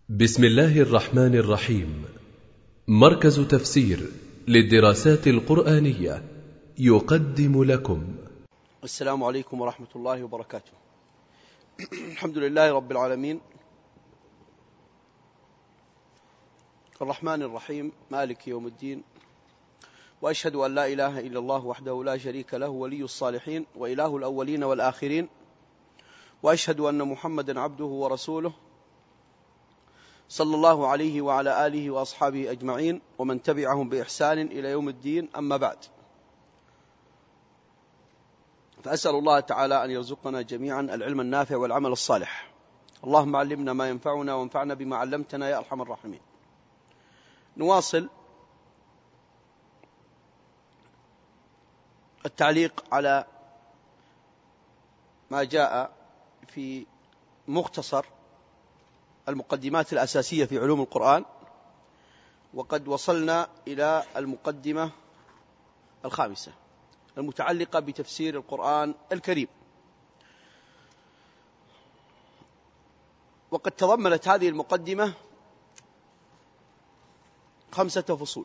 بسم الله الرحمن الرحيم. مركز تفسير للدراسات القرآنية يقدم لكم. السلام عليكم ورحمة الله وبركاته. الحمد لله رب العالمين، الرحمن الرحيم، مالك يوم الدين، وأشهد أن لا إله إلا الله وحده لا شريك له ولي الصالحين وإله الأولين والآخرين، وأشهد أن محمدا عبده ورسوله صلى الله عليه وعلى آله وأصحابه أجمعين ومن تبعهم بإحسان إلى يوم الدين. أما بعد، فأسأل الله تعالى أن يرزقنا جميعا العلم النافع والعمل الصالح. اللهم علمنا ما ينفعنا وانفعنا بما علمتنا يا أرحم الراحمين. نواصل التعليق على ما جاء في مختصر المقدمات الأساسية في علوم القرآن، وقد وصلنا إلى المقدمة الخامسة المتعلقة بتفسير القرآن الكريم. وقد تضمنت هذه المقدمة 5 فصول.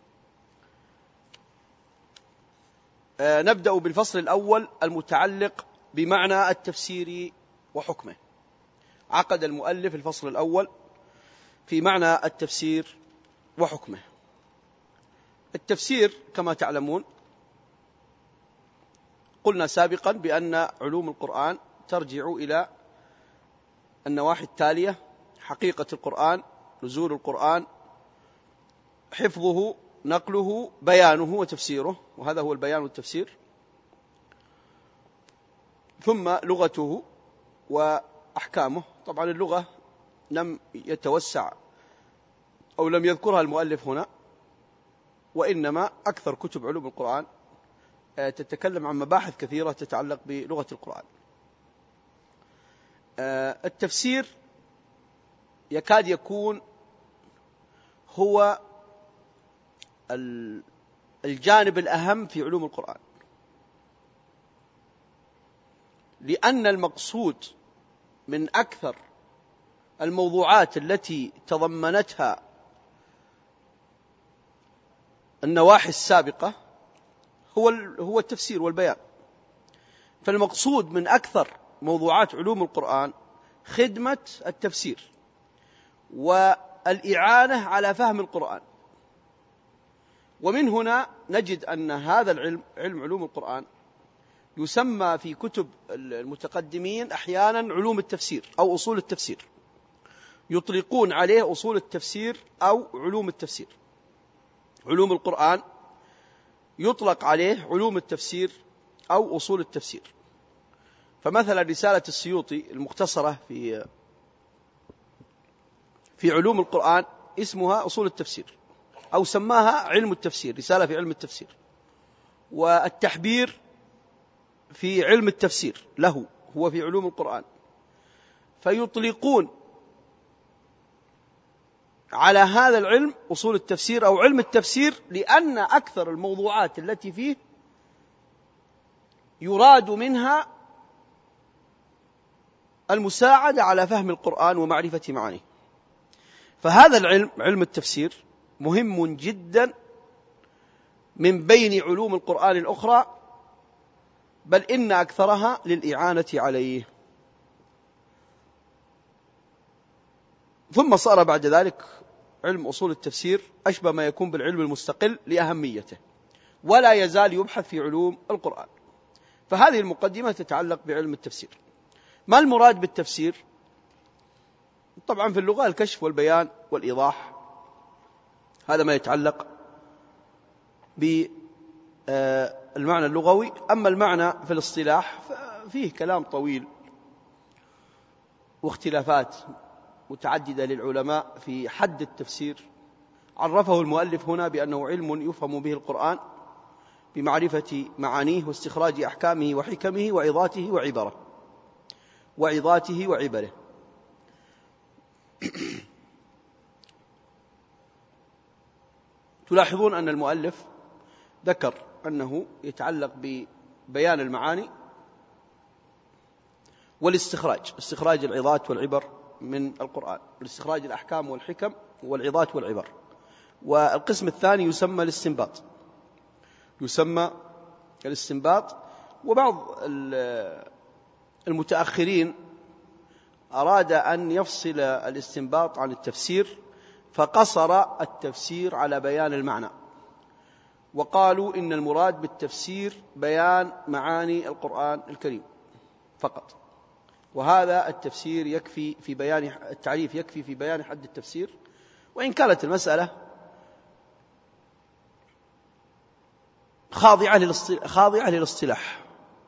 نبدأ بالفصل الأول المتعلق بمعنى التفسير وحكمه. عقد المؤلف الفصل الأول في معنى التفسير وحكمه. التفسير كما تعلمون قلنا سابقا بأن علوم القرآن ترجع إلى النواحي التالية: حقيقة القرآن، نزول القرآن، حفظه، نقله، بيانه وتفسيره، وهذا هو البيان والتفسير، ثم لغته وأحكامه. طبعا اللغة لم يتوسع أو لم يذكرها المؤلف هنا، وإنما أكثر كتب علوم القرآن تتكلم عن مباحث كثيرة تتعلق بلغة القرآن. التفسير يكاد يكون هو الجانب الأهم في علوم القرآن، لأن المقصود من أكثر الموضوعات التي تضمنتها النواحي السابقة هو التفسير والبيان. فالمقصود من أكثر موضوعات علوم القرآن خدمة التفسير والإعانة على فهم القرآن. ومن هنا نجد أن هذا العلم، علم علوم القرآن، يسمى في كتب المتقدمين أحيانا علوم التفسير أو أصول التفسير. يطلقون عليه أصول التفسير أو علوم التفسير. علوم القرآن يطلق عليه علوم التفسير أو أصول التفسير. فمثلا رسالة السيوطي المختصرة في علوم القرآن اسمها أصول التفسير، أو سماها علم التفسير، رسالة في علم التفسير. والتحبير في علم التفسير له هو في علوم القرآن. فيطلقون على هذا العلم أصول التفسير أو علم التفسير، لأن أكثر الموضوعات التي فيه يراد منها المساعدة على فهم القرآن ومعرفة معانيه. فهذا العلم، علم التفسير، مهم جدا من بين علوم القرآن الأخرى، بل إن أكثرها للإعانة عليه. ثم صار بعد ذلك علم أصول التفسير أشبه ما يكون بالعلم المستقل لأهميته، ولا يزال يبحث في علوم القرآن. فهذه المقدمة تتعلق بعلم التفسير. ما المراد بالتفسير؟ طبعا في اللغة الكشف والبيان والإيضاح، هذا ما يتعلق بالمعنى اللغوي. أما المعنى في الاصطلاح فيه كلام طويل واختلافات متعددة للعلماء في حد التفسير. عرفه المؤلف هنا بأنه علم يفهم به القرآن بمعرفة معانيه واستخراج أحكامه وحكمه وعظاته وعبره. تلاحظون أن المؤلف ذكر أنه يتعلق ببيان المعاني والاستخراج، استخراج العظات والعبر من القرآن، لاستخراج الأحكام والحكم والعظات والعبر. والقسم الثاني يسمى الاستنباط. وبعض المتأخرين أراد أن يفصل الاستنباط عن التفسير، فقصر التفسير على بيان المعنى، وقالوا إن المراد بالتفسير بيان معاني القرآن الكريم فقط، وهذا التفسير يكفي في بيان التعريف، يكفي في بيان حد التفسير، وإن كانت المسألة خاضعة للاصطلاح،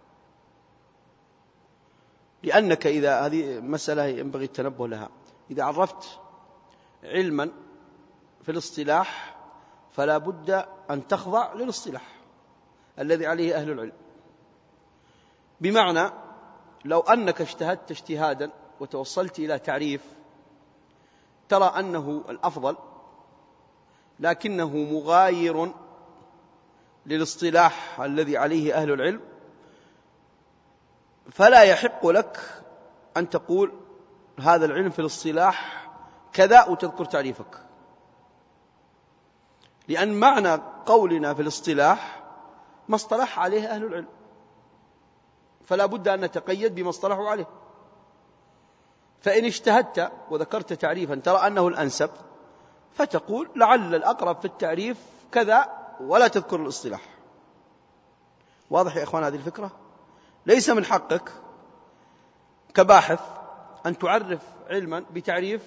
لأنك إذا هذه مسألة ينبغي التنبه لها، إذا عرفت علما في الاصطلاح فلا بد أن تخضع للاصطلاح الذي عليه أهل العلم. بمعنى لو أنك اجتهدت اجتهادا وتوصلت إلى تعريف ترى أنه الأفضل، لكنه مغاير للاصطلاح الذي عليه أهل العلم، فلا يحق لك أن تقول هذا العلم في الاصطلاح كذا وتذكر تعريفك، لأن معنى قولنا في الاصطلاح ما اصطلح عليه أهل العلم، فلا بد أن نتقيد بما اصطلحوا عليه. فإن اجتهدت وذكرت تعريفا ترى أنه الأنسب فتقول لعل الأقرب في التعريف كذا ولا تذكر الاصطلاح. واضح يا إخوان هذه الفكرة؟ ليس من حقك كباحث أن تعرف علما بتعريف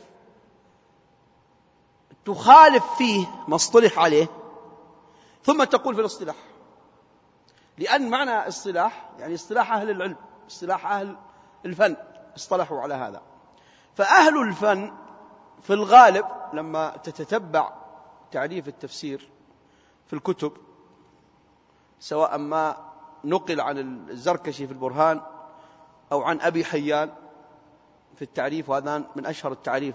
تخالف فيه ما اصطلح عليه ثم تقول في الاصطلاح، لأن معنى اصطلاح يعني اصطلاح أهل العلم، اصطلاح أهل الفن اصطلحوا على هذا. فأهل الفن في الغالب لما تتتبع تعريف التفسير في الكتب، سواء ما نقل عن الزركشي في البرهان أو عن أبي حيان في التعريف، وهذا من أشهر التعريف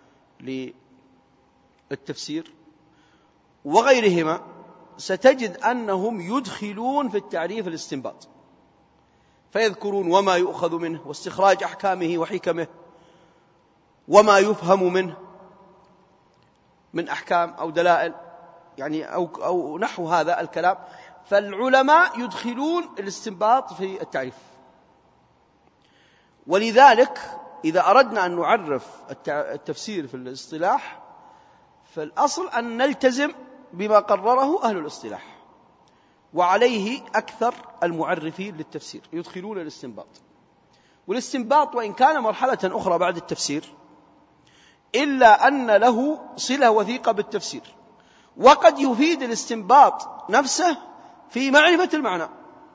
للتفسير، وغيرهما، ستجد أنهم يدخلون في التعريف الاستنباط، فيذكرون وما يؤخذ منه واستخراج أحكامه وحكمه وما يفهم منه من أحكام أو دلائل، يعني أو نحو هذا الكلام. فالعلماء يدخلون الاستنباط في التعريف. ولذلك إذا أردنا أن نعرف التفسير في الاصطلاح فالأصل أن نلتزم بما قرره أهل الاصطلاح، وعليه أكثر المعرفين للتفسير يدخلون الاستنباط. والاستنباط وإن كان مرحلة أخرى بعد التفسير إلا أن له صلة وثيقة بالتفسير، وقد يفيد الاستنباط نفسه في معرفة المعنى،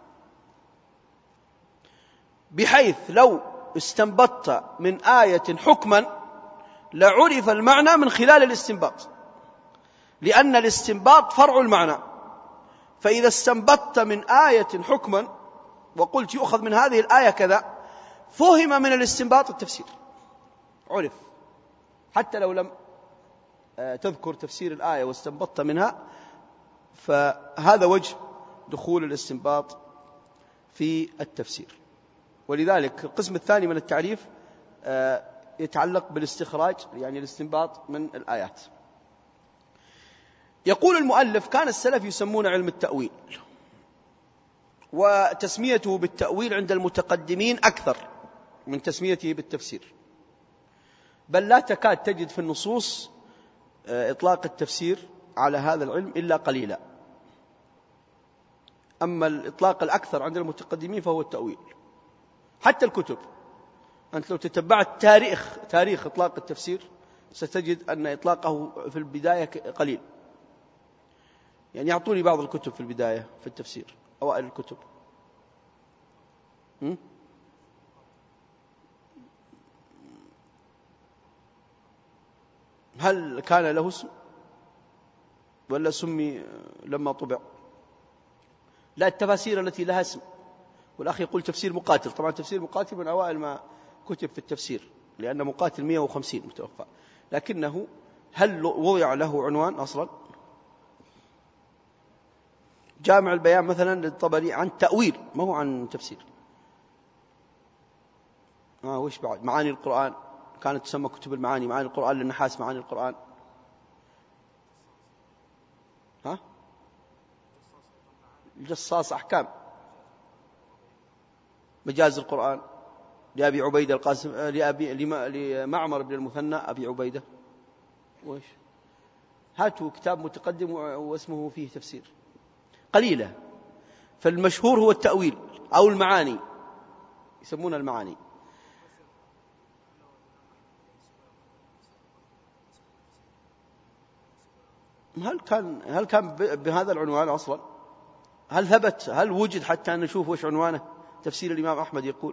بحيث لو استنبطت من آية حكما لعرف المعنى من خلال الاستنباط، لأن الاستنباط فرع المعنى. فإذا استنبطت من آية حكما وقلت يؤخذ من هذه الآية كذا، فهم من الاستنباط التفسير، عرف، حتى لو لم تذكر تفسير الآية واستنبطت منها، فهذا وجه دخول الاستنباط في التفسير. ولذلك القسم الثاني من التعريف يتعلق بالاستخراج، يعني الاستنباط من الآيات. يقول المؤلف: كان السلف يسمون علم التأويل، وتسميته بالتأويل عند المتقدمين أكثر من تسميته بالتفسير، بل لا تكاد تجد في النصوص إطلاق التفسير على هذا العلم إلا قليلا. أما الإطلاق الأكثر عند المتقدمين فهو التأويل. حتى الكتب، أنت لو تتبعت تاريخ إطلاق التفسير ستجد أن إطلاقه في البداية قليل. يعني يعطوني بعض الكتب في البداية في التفسير، أوائل الكتب. هل كان له اسم ولا سمي لما طبع؟ لا، التفاسير التي لها اسم. والأخ يقول تفسير مقاتل. طبعا تفسير مقاتل من أوائل ما كتب في التفسير، لأن مقاتل 150 متوفى، لكنه هل وضع له عنوان أصلا؟ جامع البيان مثلا للطبري عن تأويل، ما هو عن تفسير. وش بعد؟ معاني القرآن كانت تسمى كتب المعاني، معاني القرآن للنحاس، معاني القرآن. ها؟ الجصاص أحكام، مجاز القرآن لأبي عبيدة القاسم، لمعمر بن المثنى أبي عبيدة. وإيش؟ هاتوا كتاب متقدم واسمه فيه تفسير، قليلة. فالمشهور هو التأويل أو المعاني، يسمون المعاني. هل كان بهذا العنوان أصلا؟ هل ثبت؟ هل وجد حتى أن نشوف وش عنوانه؟ تفسير الإمام أحمد يقول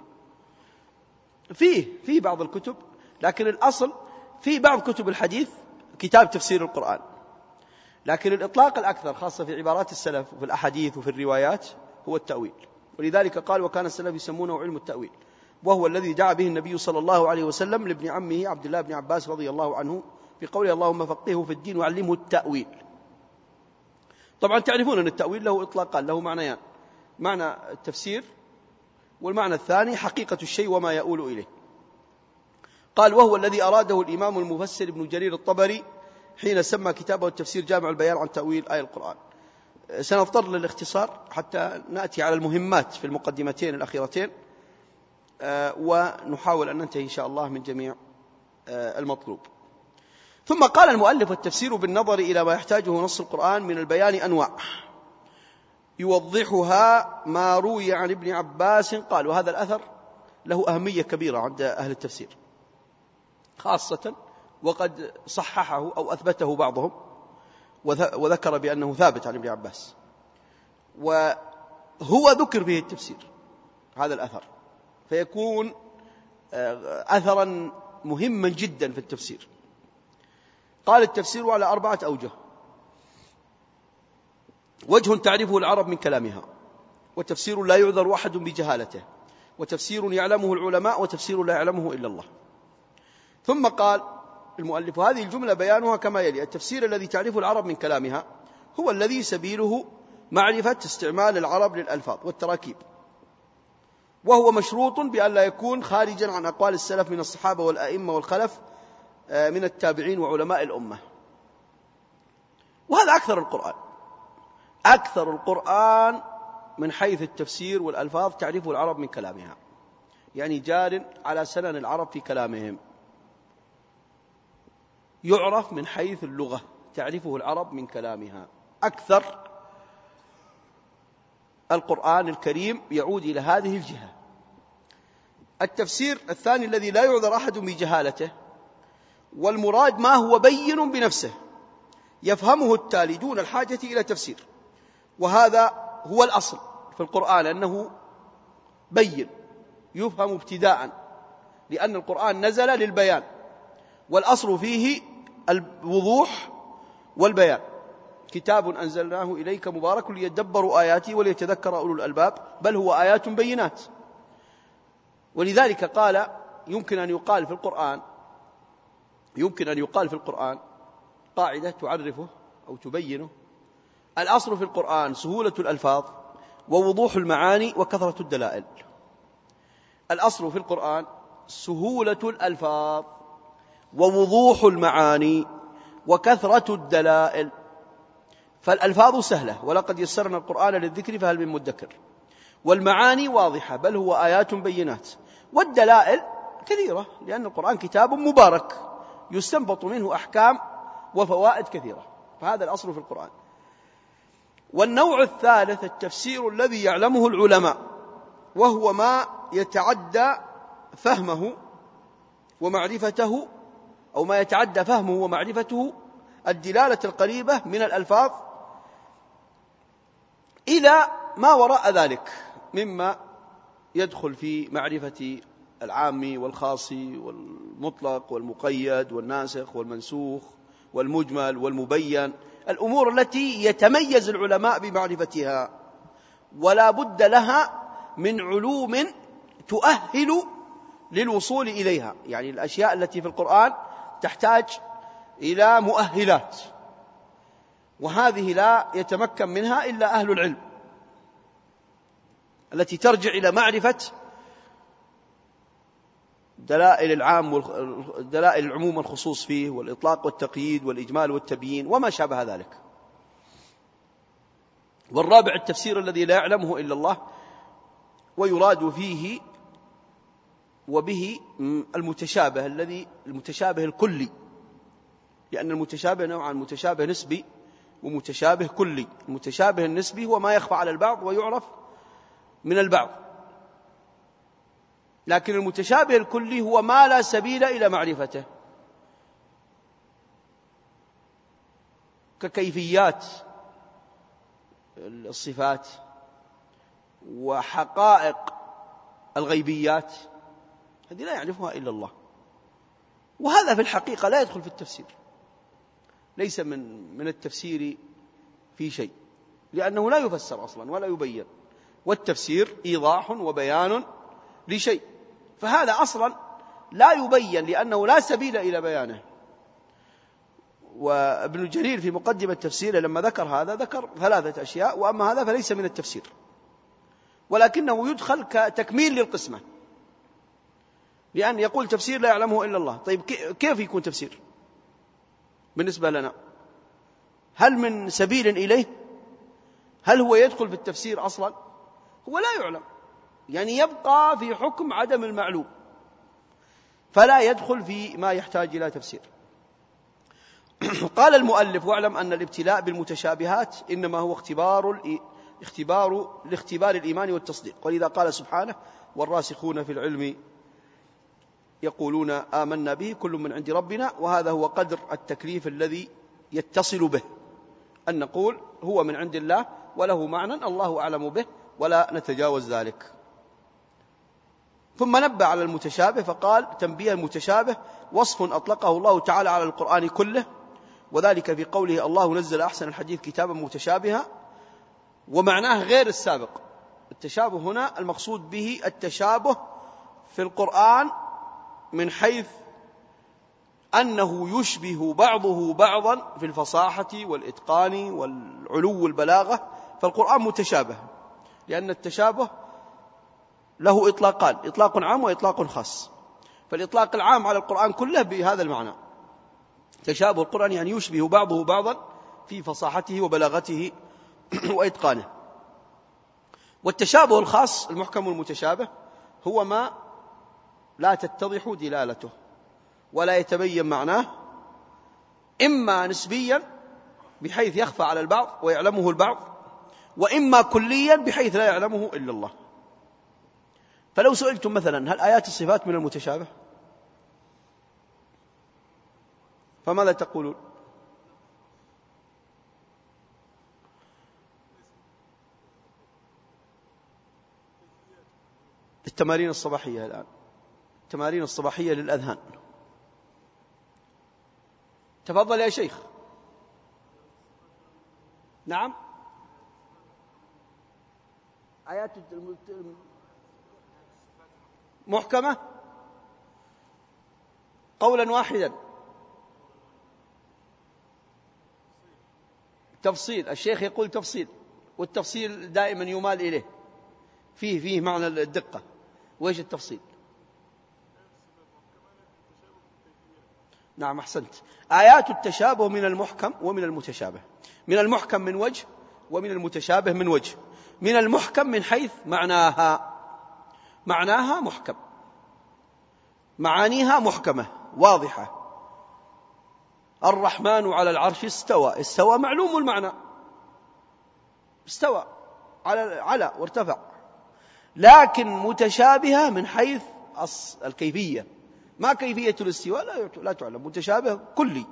فيه بعض الكتب، لكن الأصل في بعض كتب الحديث كتاب تفسير القرآن، لكن الإطلاق الأكثر خاصة في عبارات السلف وفي الأحاديث وفي الروايات هو التأويل. ولذلك قال: وكان السلف يسمونه علم التأويل، وهو الذي دعا به النبي صلى الله عليه وسلم لابن عمه عبد الله بن عباس رضي الله عنه في قوله: اللهم فقهه في الدين وعلمه التأويل. طبعا تعرفون أن التأويل له إطلاقان، له معنيان: معنى التفسير، والمعنى الثاني حقيقة الشيء وما يؤول إليه. قال: وهو الذي أراده الإمام المفسر ابن جرير الطبري حين سمى كتابه التفسير جامع البيان عن تأويل آية القرآن. سنضطر للاختصار حتى نأتي على المهمات في المقدمتين الأخيرتين، ونحاول أن ننتهي إن شاء الله من جميع المطلوب. ثم قال المؤلف: التفسير بالنظر إلى ما يحتاجه نص القرآن من البيان أنواع يوضحها ما روي عن ابن عباس قال. وهذا الأثر له أهمية كبيرة عند أهل التفسير خاصة، وقد صححه أو أثبته بعضهم وذكر بأنه ثابت عن ابن عباس، وهو ذكر به التفسير هذا الأثر، فيكون أثرا مهما جدا في التفسير. قال: التفسير على 4 أوجه: وجه تعرفه العرب من كلامها، وتفسير لا يعذر أحد بجهالته، وتفسير يعلمه العلماء، وتفسير لا يعلمه إلا الله. ثم قال المؤلف: هذه الجملة بيانها كما يلي: التفسير الذي تعرفه العرب من كلامها هو الذي سبيله معرفة استعمال العرب للألفاظ والتراكيب، وهو مشروط بأن لا يكون خارجا عن أقوال السلف من الصحابة والأئمة والخلف من التابعين وعلماء الأمة. وهذا أكثر القرآن من حيث التفسير والألفاظ تعرفه العرب من كلامها، يعني جار على سنن العرب في كلامهم، يعرف من حيث اللغة، تعرفه العرب من كلامها. أكثر القرآن الكريم يعود إلى هذه الجهة. التفسير الثاني الذي لا يعذر أحد بجهالته، والمراد ما هو بين بنفسه يفهمه التالي دون الحاجة إلى تفسير، وهذا هو الأصل في القرآن، أنه بين يفهم ابتداء، لأن القرآن نزل للبيان، والأصل فيه الوضوح والبيان. كتاب أنزلناه إليك مبارك ليدبروا آياته وليتذكر أولو الألباب، بل هو آيات بينات. ولذلك قال: يمكن أن يقال في القرآن قاعدة تعرفه أو تبينه: الأصل في القرآن سهولة الألفاظ ووضوح المعاني وكثرة الدلائل. الأصل في القرآن سهولة الألفاظ ووضوح المعاني وكثرة الدلائل. فالألفاظ سهلة، ولقد يسرنا القرآن للذكر فهل من مدكر. والمعاني واضحة، بل هو آيات بينات. والدلائل كثيرة، لأن القرآن كتاب مبارك يستنبط منه أحكام وفوائد كثيرة. فهذا الأصل في القرآن. والنوع الثالث التفسير الذي يعلمه العلماء، وهو ما يتعدى فهمه ومعرفته، أو ما يتعدى فهمه ومعرفته الدلالة القريبة من الألفاظ إلى ما وراء ذلك مما يدخل في معرفة العام والخاص والمطلق والمقيد والناسخ والمنسوخ والمجمل والمبين، الأمور التي يتميز العلماء بمعرفتها، ولا بد لها من علوم تؤهل للوصول إليها. يعني الأشياء التي في القرآن تحتاج إلى مؤهلات، وهذه لا يتمكن منها إلا أهل العلم، التي ترجع إلى معرفة دلائل دلائل العموم والخصوص فيه، والإطلاق والتقييد والإجمال والتبيين وما شابه ذلك. والرابع التفسير الذي لا يعلمه إلا الله، ويراد فيه وبه المتشابه الكلي، لأن المتشابه نوعان: متشابه نسبي ومتشابه كلي. المتشابه النسبي هو ما يخفى على البعض ويعرف من البعض، لكن المتشابه الكلي هو ما لا سبيل إلى معرفته، ككيفيات الصفات وحقائق الغيبيات، هذه لا يعرفها إلا الله. وهذا في الحقيقة لا يدخل في التفسير، ليس من التفسير في شيء، لأنه لا يفسر أصلا ولا يبين، والتفسير إيضاح وبيان لشيء، فهذا أصلا لا يبين لأنه لا سبيل إلى بيانه. وابن جرير في مقدمة تفسيره لما ذكر هذا ذكر 3 أشياء، وأما هذا فليس من التفسير، ولكنه يدخل كتكميل للقسمة، لأن يقول تفسير لا يعلمه إلا الله. طيب كيف يكون تفسير بالنسبة لنا؟ هل من سبيل إليه؟ هل هو يدخل في التفسير أصلا؟ هو لا يعلم، يعني يبقى في حكم عدم المعلوم، فلا يدخل في ما يحتاج إلى تفسير. قال المؤلف: واعلم أن الابتلاء بالمتشابهات إنما هو لاختبار الإيمان والتصديق، ولذا قال سبحانه: والراسخون في العلم يقولون آمنا به كل من عند ربنا. وهذا هو قدر التكليف الذي يتصل به، أن نقول هو من عند الله وله معنى الله أعلم به، ولا نتجاوز ذلك. ثم نبه على المتشابه فقال: تنبيه المتشابه وصف أطلقه الله تعالى على القرآن كله، وذلك في قوله: الله نزل أحسن الحديث كتابا متشابها، ومعناه غير السابق. التشابه هنا المقصود به التشابه في القرآن من حيث أنه يشبه بعضه بعضا في الفصاحة والإتقان والعلو والبلاغة، فالقرآن متشابه، لأن التشابه له إطلاقان: إطلاق عام وإطلاق خاص. فالإطلاق العام على القرآن كله بهذا المعنى، تشابه القرآن يعني يشبه بعضه بعضا في فصاحته وبلاغته وإتقانه. والتشابه الخاص المحكم المتشابه هو ما لا تتضح دلالته ولا يتبين معناه، إما نسبيا بحيث يخفى على البعض ويعلمه البعض، وإما كليا بحيث لا يعلمه إلا الله. فلو سئلتم مثلا: هل آيات الصفات من المتشابه؟ فماذا تقولون؟ التمارين الصباحية الآن، التمارين الصباحية للأذهان. تفضل يا شيخ. نعم، آيات محكمة قولا واحدا. تفصيل، الشيخ يقول تفصيل، والتفصيل دائما يمال إليه، فيه معنى الدقة. وإيش التفصيل؟ نعم أحسنت. آيات التشابه من المحكم ومن المتشابه. من المحكم من وجه، ومن المتشابه من وجه. من المحكم من حيث معناها محكم، معانيها محكمة واضحة. الرحمن على العرش استوى معلوم المعنى، استوى على وارتفع، لكن متشابهة من حيث الكيفية، ما كيفية الاستواء لا تعلم، متشابه كلي.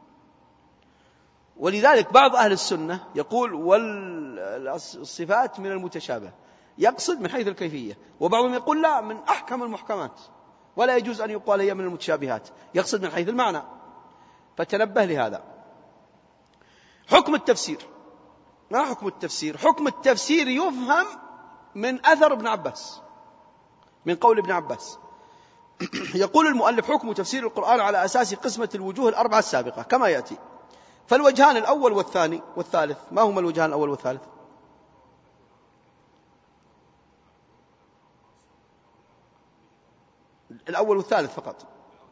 ولذلك بعض أهل السنة يقول والصفات من المتشابه، يقصد من حيث الكيفية، وبعضهم يقول لا، من أحكم المحكمات ولا يجوز أن يقال هي من المتشابهات، يقصد من حيث المعنى. فتنبه لهذا. حكم التفسير، ما حكم التفسير؟ حكم التفسير يفهم من أثر ابن عباس، من قول ابن عباس. يقول المؤلف: حكم تفسير القرآن على أساس قسمة الوجوه الأربعة السابقة كما يأتي. فالوجهان الأول والثاني والثالث، ما هما الوجهان الأول والثالث؟ الأول والثالث فقط.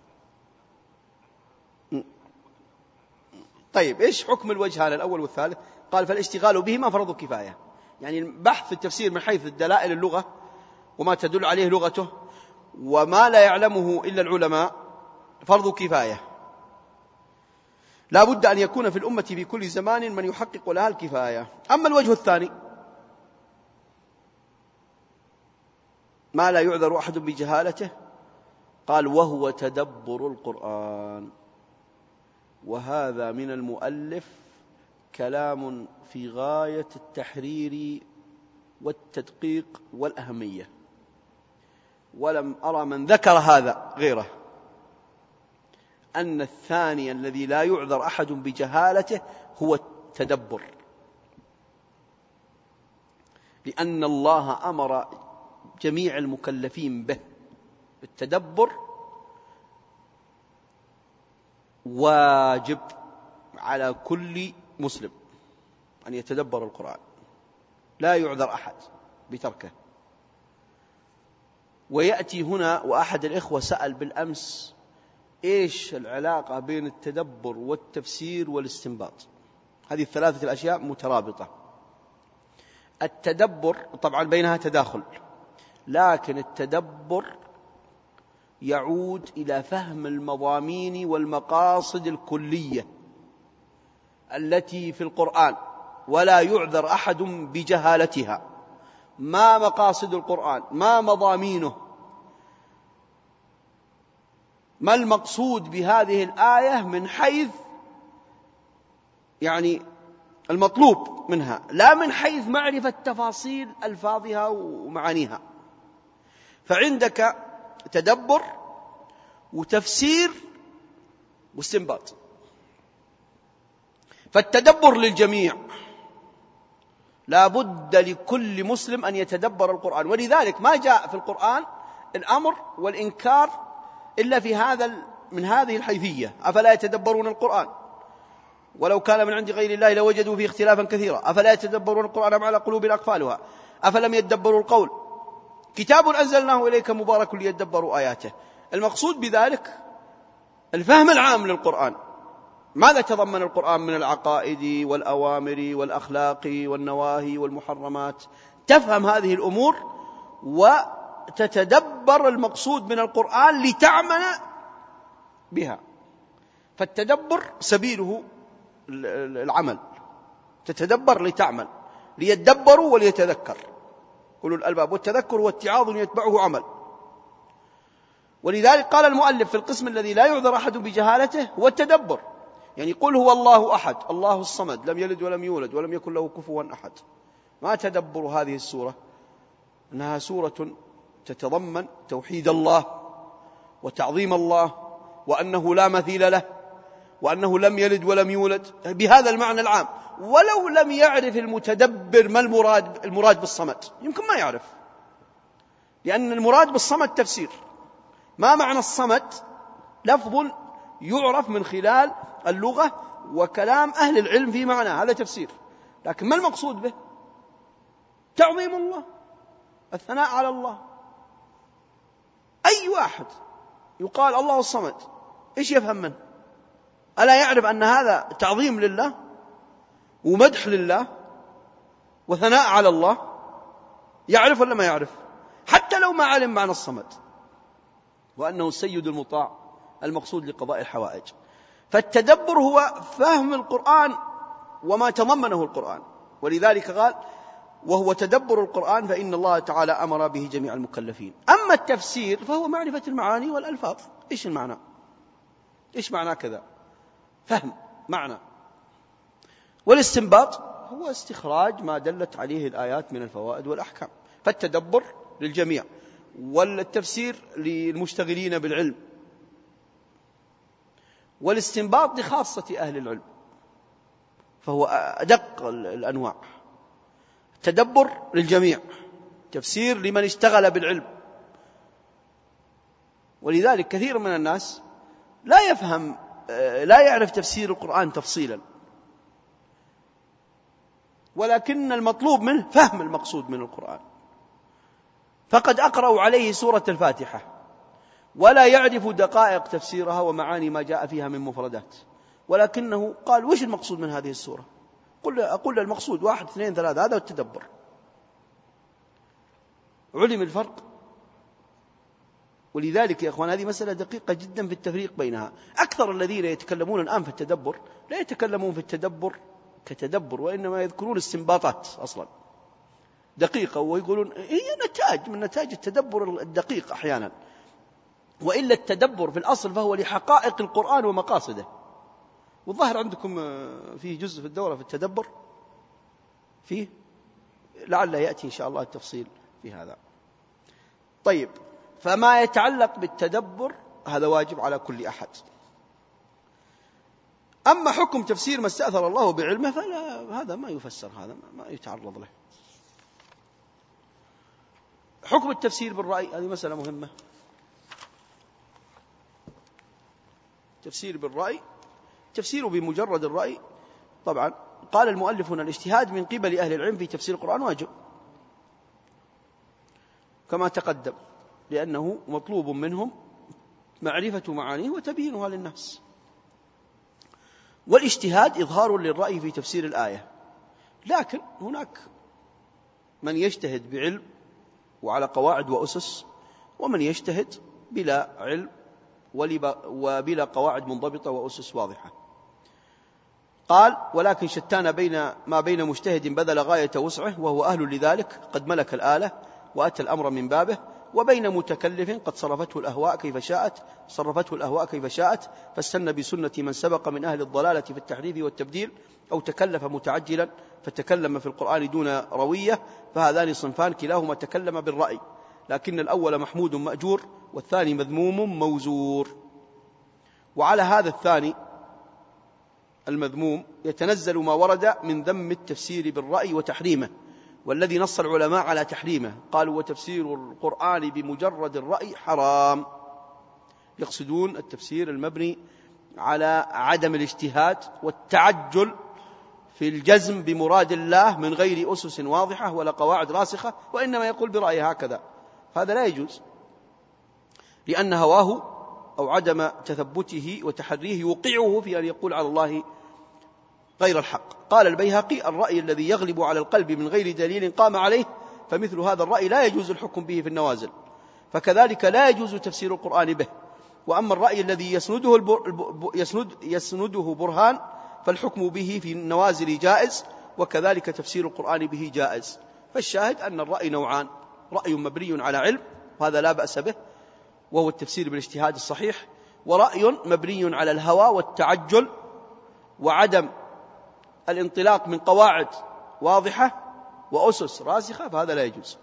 طيب إيش حكم الوجه هذا الأول والثالث؟ قال فالاشتغال بهما فرض كفاية. يعني البحث في التفسير من حيث الدلائل اللغة وما تدل عليه لغته وما لا يعلمه إلا العلماء فرض كفاية، لا بد أن يكون في الأمة في كل زمان من يحقق لها الكفاية. أما الوجه الثاني ما لا يعذر أحد بجهالته، قال وهو تدبر القرآن. وهذا من المؤلف كلام في غاية التحرير والتدقيق والأهمية، ولم أرى من ذكر هذا غيره، أن الثاني الذي لا يعذر أحد بجهالته هو التدبر، لأن الله أمر جميع المكلفين به. التدبر واجب على كل مسلم أن يتدبر القرآن، لا يعذر أحد بتركه. ويأتي هنا، وأحد الإخوة سأل بالأمس إيش العلاقة بين التدبر والتفسير والاستنباط؟ هذه الثلاثة الأشياء مترابطة. التدبر طبعا بينها تداخل، لكن التدبر يعود إلى فهم المضامين والمقاصد الكلية التي في القرآن، ولا يعذر أحد بجهالتها. ما مقاصد القرآن؟ ما مضامينه؟ ما المقصود بهذه الآية من حيث يعني المطلوب منها، لا من حيث معرفة تفاصيل ألفاظها ومعانيها. فعندك تدبر وتفسير واستنباط. فالتدبر للجميع، لا بد لكل مسلم أن يتدبر القرآن، ولذلك ما جاء في القرآن الأمر والإنكار إلا في من هذه الحيثية: أفلا يتدبرون القرآن ولو كان من عند غير الله لوجدوا فيه اختلافا كثيرا، أفلا يتدبرون القرآن أم على قلوب أقفالها، أفلم يدبروا القول، كتاب أنزلناه إليك مبارك ليدبروا آياته. المقصود بذلك الفهم العام للقرآن. ماذا تضمن القرآن من العقائد والأوامر والأخلاق والنواهي والمحرمات؟ تفهم هذه الأمور وتتدبر المقصود من القرآن لتعمل بها. فالتدبر سبيله العمل، تتدبر لتعمل، ليتدبروا وليتذكر أولو الألباب، والتذكر والاتعاظ يتبعه عمل. ولذلك قال المؤلف في القسم الذي لا يعذر أحد بجهالته هو التدبر. يعني قل هو الله أحد الله الصمد لم يلد ولم يولد ولم يكن له كفوا أحد. ما تدبر هذه السورة؟ أنها سورة تتضمن توحيد الله وتعظيم الله، وأنه لا مثيل له، وأنه لم يلد ولم يولد، بهذا المعنى العام. ولو لم يعرف المتدبر ما المراد بالصمد، يمكن ما يعرف، لأن المراد بالصمد تفسير. ما معنى الصمد؟ لفظ يعرف من خلال اللغة وكلام أهل العلم في معنى، هذا تفسير. لكن ما المقصود به؟ تعظيم الله، الثناء على الله. أي واحد يقال الله الصمد إيش يفهم منه؟ ألا يعرف أن هذا تعظيم لله ومدح لله وثناء على الله؟ يعرف ولا ما يعرف؟ حتى لو ما علم معنى الصمد، وأنه السيد المطاع المقصود لقضاء الحوائج. فالتدبر هو فهم القرآن وما تضمنه القرآن. ولذلك قال وهو تدبر القرآن فإن الله تعالى أمر به جميع المكلفين. أما التفسير فهو معرفة المعاني والألفاظ. إيش المعنى؟ إيش معنى كذا؟ فهم معنى. والاستنباط هو استخراج ما دلت عليه الآيات من الفوائد والأحكام. فالتدبر للجميع، والتفسير للمشتغلين بالعلم، والاستنباط لخاصة أهل العلم، فهو أدق الأنواع. التدبر للجميع، تفسير لمن اشتغل بالعلم. ولذلك كثير من الناس لا يعرف تفسير القرآن تفصيلا، ولكن المطلوب منه فهم المقصود من القرآن. فقد أقرأ عليه سورة الفاتحة ولا يعرف دقائق تفسيرها ومعاني ما جاء فيها من مفردات، ولكنه قال وش المقصود من هذه السورة؟ أقول المقصود 1 2 3، هذا التدبر. علم الفرق. ولذلك يا أخوان هذه مسألة دقيقة جدا في التفريق بينها. أكثر الذين يتكلمون الآن في التدبر لا يتكلمون في التدبر كتدبر، وإنما يذكرون استنباطات أصلا دقيقة، ويقولون هي نتاج من نتاج التدبر الدقيق أحيانا. وإلا التدبر في الأصل فهو لحقائق القرآن ومقاصده. والظاهر عندكم فيه جزء في الدورة في التدبر، فيه لعل يأتي إن شاء الله التفصيل في هذا. طيب، فما يتعلق بالتدبر هذا واجب على كل أحد. أما حكم تفسير ما استأثر الله بعلمه فلا، هذا ما يفسر، هذا ما يتعرض له. حكم التفسير بالرأي هذه مسألة مهمة. تفسير بالرأي، تفسير بمجرد الرأي طبعا قال المؤلف هنا الاجتهاد من قبل أهل العلم في تفسير القرآن واجب كما تقدم، لأنه مطلوب منهم معرفة معانيه وتبيينها للناس. والاجتهاد إظهار للرأي في تفسير الآية، لكن هناك من يجتهد بعلم وعلى قواعد وأسس، ومن يجتهد بلا علم وبلا قواعد منضبطة وأسس واضحة. قال ولكن شتان ما بين مجتهد بذل غاية وسعه وهو أهل لذلك قد ملك الآلة وأتى الأمر من بابه، وبين متكلف قد صرفته الأهواء كيف شاءت فاستنى بسنة من سبق من أهل الضلالة في التحريف والتبديل، أو تكلف متعجلا فتكلم في القرآن دون روية، فهذان صنفان كلاهما تكلم بالرأي، لكن الأول محمود مأجور والثاني مذموم موزور. وعلى هذا الثاني المذموم يتنزل ما ورد من ذم التفسير بالرأي وتحريمه، والذي نص العلماء على تحريمه. قالوا وتفسير القرآن بمجرد الرأي حرام، يقصدون التفسير المبني على عدم الاجتهاد والتعجل في الجزم بمراد الله من غير أسس واضحة ولا قواعد راسخة، وإنما يقول برأيه هكذا. هذا لا يجوز، لأن هواه أو عدم تثبته وتحريه يوقعه في أن يقول على الله غير الحق. قال البيهقي الرأي الذي يغلب على القلب من غير دليل قام عليه، فمثل هذا الرأي لا يجوز الحكم به في النوازل، فكذلك لا يجوز تفسير القرآن به. وأما الرأي الذي يسنده برهان فالحكم به في النوازل جائز، وكذلك تفسير القرآن به جائز. فالشاهد أن الرأي نوعان: رأي مبني على علم وهذا لا بأس به وهو التفسير بالاجتهاد الصحيح، ورأي مبني على الهوى والتعجل وعدم الانطلاق من قواعد واضحة وأسس راسخة، فهذا لا يجوز.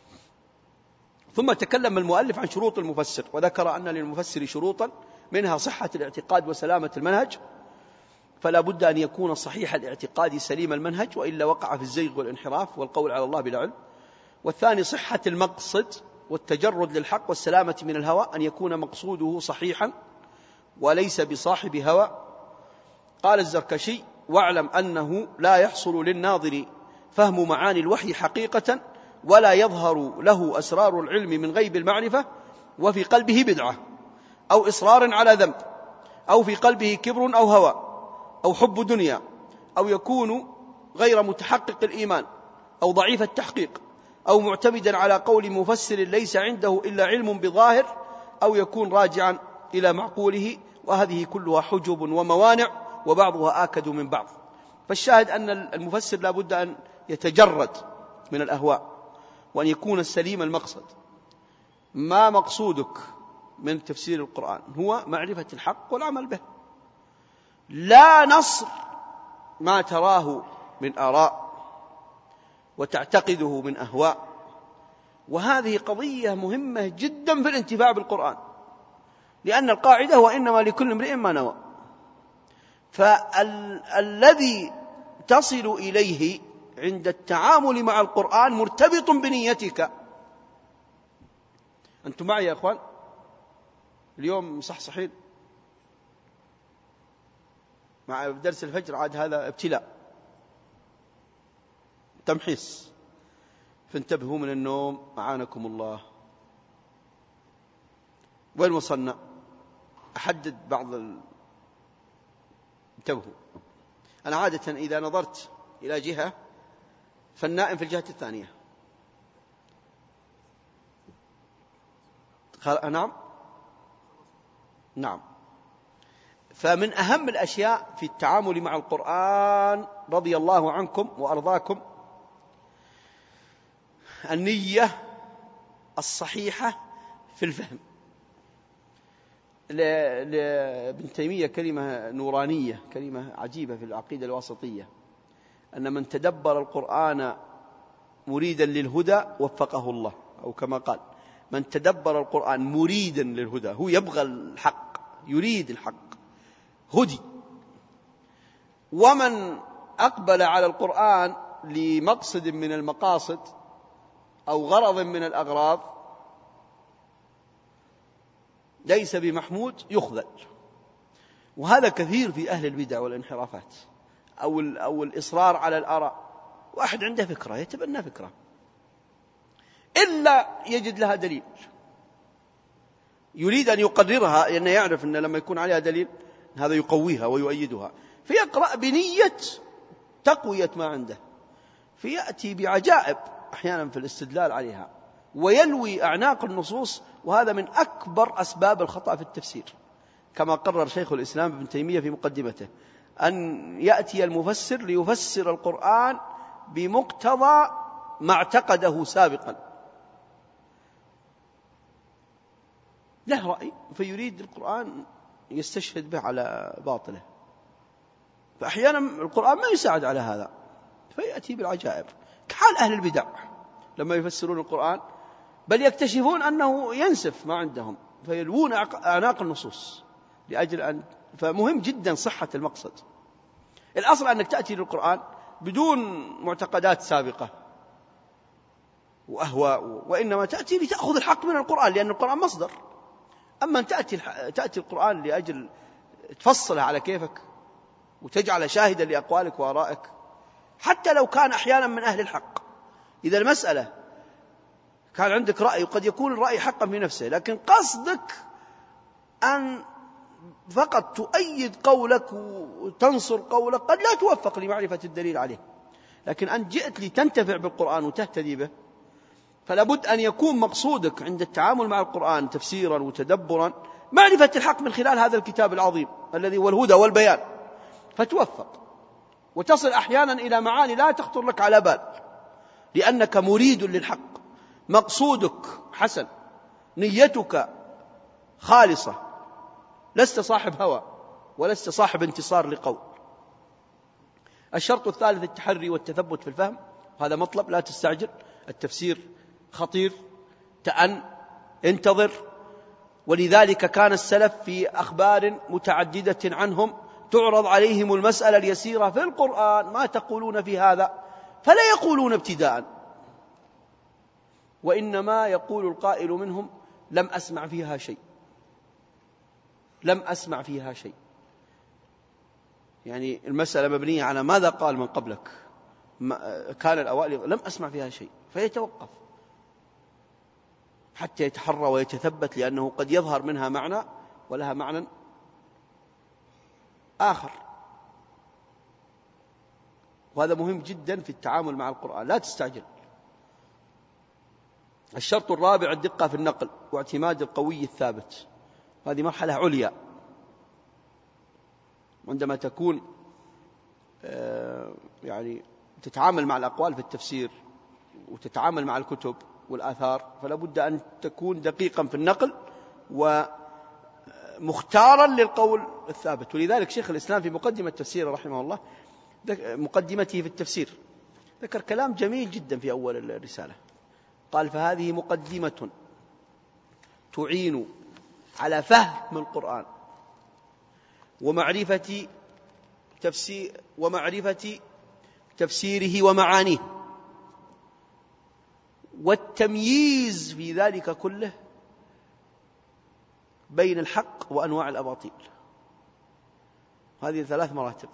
ثم تكلم المؤلف عن شروط المفسر، وذكر أن للمفسر شروطا منها صحة الاعتقاد وسلامة المنهج، فلا بد أن يكون صحيح الاعتقاد سليم المنهج، وإلا وقع في الزيغ والانحراف والقول على الله بلا علم. والثاني صحة المقصد والتجرد للحق والسلامة من الهوى، أن يكون مقصوده صحيحا وليس بصاحب هوى. قال الزركشي واعلم أنه لا يحصل للناظر فهم معاني الوحي حقيقة ولا يظهر له أسرار العلم من غيب المعرفة، وفي قلبه بدعة أو إصرار على ذنب، أو في قلبه كبر أو هوى أو حب دنيا، أو يكون غير متحقق الإيمان أو ضعيف التحقيق، أو معتمدا على قول مفسر ليس عنده إلا علم بظاهر، أو يكون راجعا إلى معقوله، وهذه كلها حجب وموانع وبعضها آكد من بعض. فالشاهد أن المفسر لا بد أن يتجرد من الأهواء وأن يكون السليم المقصد. ما مقصودك من تفسير القرآن؟ هو معرفة الحق والعمل به، لا نصر ما تراه من آراء وتعتقده من أهواء. وهذه قضية مهمة جدا في الانتفاع بالقرآن، لأن القاعدة وإنما لكل امرئ ما نوى. فالذي تصل إليه عند التعامل مع القرآن مرتبط بنيتك. أنتم معي يا أخوان؟ اليوم مصحصحين مع درس الفجر، عاد هذا ابتلاء تمحيص، فانتبهوا من النوم أعانكم الله. وين وصلنا؟ أحدد بعض انتبهوا، أنا عادة إذا نظرت إلى جهة فالنائم في الجهة الثانية. نعم. فمن أهم الأشياء في التعامل مع القرآن رضي الله عنكم وأرضاكم النية الصحيحة في الفهم. لابن تيمية كلمة نورانية، كلمة عجيبة في العقيدة الواسطية، أن من تدبر القرآن مريدا للهدى وفقه الله، أو كما قال من تدبر القرآن مريدا للهدى، هو يبغى الحق، يريد الحق، هدي. ومن أقبل على القرآن لمقصد من المقاصد أو غرض من الأغراض ليس بمحمود يخذل. وهذا كثير في أهل البدع والانحرافات أو الإصرار على الآراء. واحد عنده فكرة يتبنى فكرة إلا يجد لها دليل، يريد أن يقررها لأنه يعرف أن لما يكون عليها دليل هذا يقويها ويؤيدها، فيقرأ بنية تقوية ما عنده، فيأتي بعجائب أحيانا في الاستدلال عليها ويلوي أعناق النصوص. وهذا من أكبر أسباب الخطأ في التفسير، كما قرر شيخ الإسلام ابن تيمية في مقدمته، أن يأتي المفسر ليفسر القرآن بمقتضى ما اعتقده سابقا، له رأي فيريد القرآن يستشهد به على باطله، فأحيانا القرآن ما يساعد على هذا فيأتي بالعجائب، كحال أهل البدع لما يفسرون القرآن بل يكتشفون أنه ينسف ما عندهم فيلوون أعناق النصوص لأجل أن. فمهم جدا صحة المقصد. الأصل أنك تأتي للقرآن بدون معتقدات سابقة وأهواء، وإنما تأتي لتأخذ الحق من القرآن لأن القرآن مصدر. أما أن تأتي القرآن لأجل تفصله على كيفك وتجعل شاهدا لأقوالك وآرائك، حتى لو كان أحيانا من أهل الحق. إذا المسألة كان عندك رأي وقد يكون الرأي حقا في نفسه، لكن قصدك أن فقط تؤيد قولك وتنصر قولك، قد لا توفق لمعرفة الدليل عليه. لكن أنت جئت لتنتفع بالقرآن وتهتدي به، فلا بد أن يكون مقصودك عند التعامل مع القرآن تفسيرا وتدبرا معرفة الحق من خلال هذا الكتاب العظيم الذي هو الهدى والبيان، فتوفق وتصل أحيانا إلى معاني لا تخطر لك على بال، لأنك مريد للحق، مقصودك حسن، نيتك خالصة، لست صاحب هوى ولست صاحب انتصار لقول. الشرط الثالث التحري والتثبت في الفهم، هذا مطلب لا تستعجل، التفسير خطير، تأن، انتظر. ولذلك كان السلف في أخبار متعددة عنهم تعرض عليهم المسألة اليسيرة في القرآن، ما تقولون في هذا؟ فلا يقولون ابتداء، وإنما يقول القائل منهم لم أسمع فيها شيء، لم أسمع فيها شيء. يعني المسألة مبنية على ماذا قال من قبلك، كان الأوائل لم أسمع فيها شيء، فيتوقف حتى يتحرى ويتثبت، لأنه قد يظهر منها معنى ولها معنى آخر. وهذا مهم جدا في التعامل مع القرآن، لا تستعجل. الشرط الرابع الدقة في النقل واعتماد القوي الثابت، هذه مرحلة عليا. عندما تكون يعني تتعامل مع الأقوال في التفسير وتتعامل مع الكتب والآثار، فلا بد أن تكون دقيقا في النقل ومختارا للقول الثابت. ولذلك شيخ الإسلام في مقدمة التفسير رحمه الله، مقدمته في التفسير، ذكر كلام جميل جدا في أول الرسالة، قال فهذه مقدمة تعين على فهم القرآن ومعرفة تفسيره ومعانيه، والتمييز في ذلك كله بين الحق وأنواع الأباطيل. هذه 3 مراتب،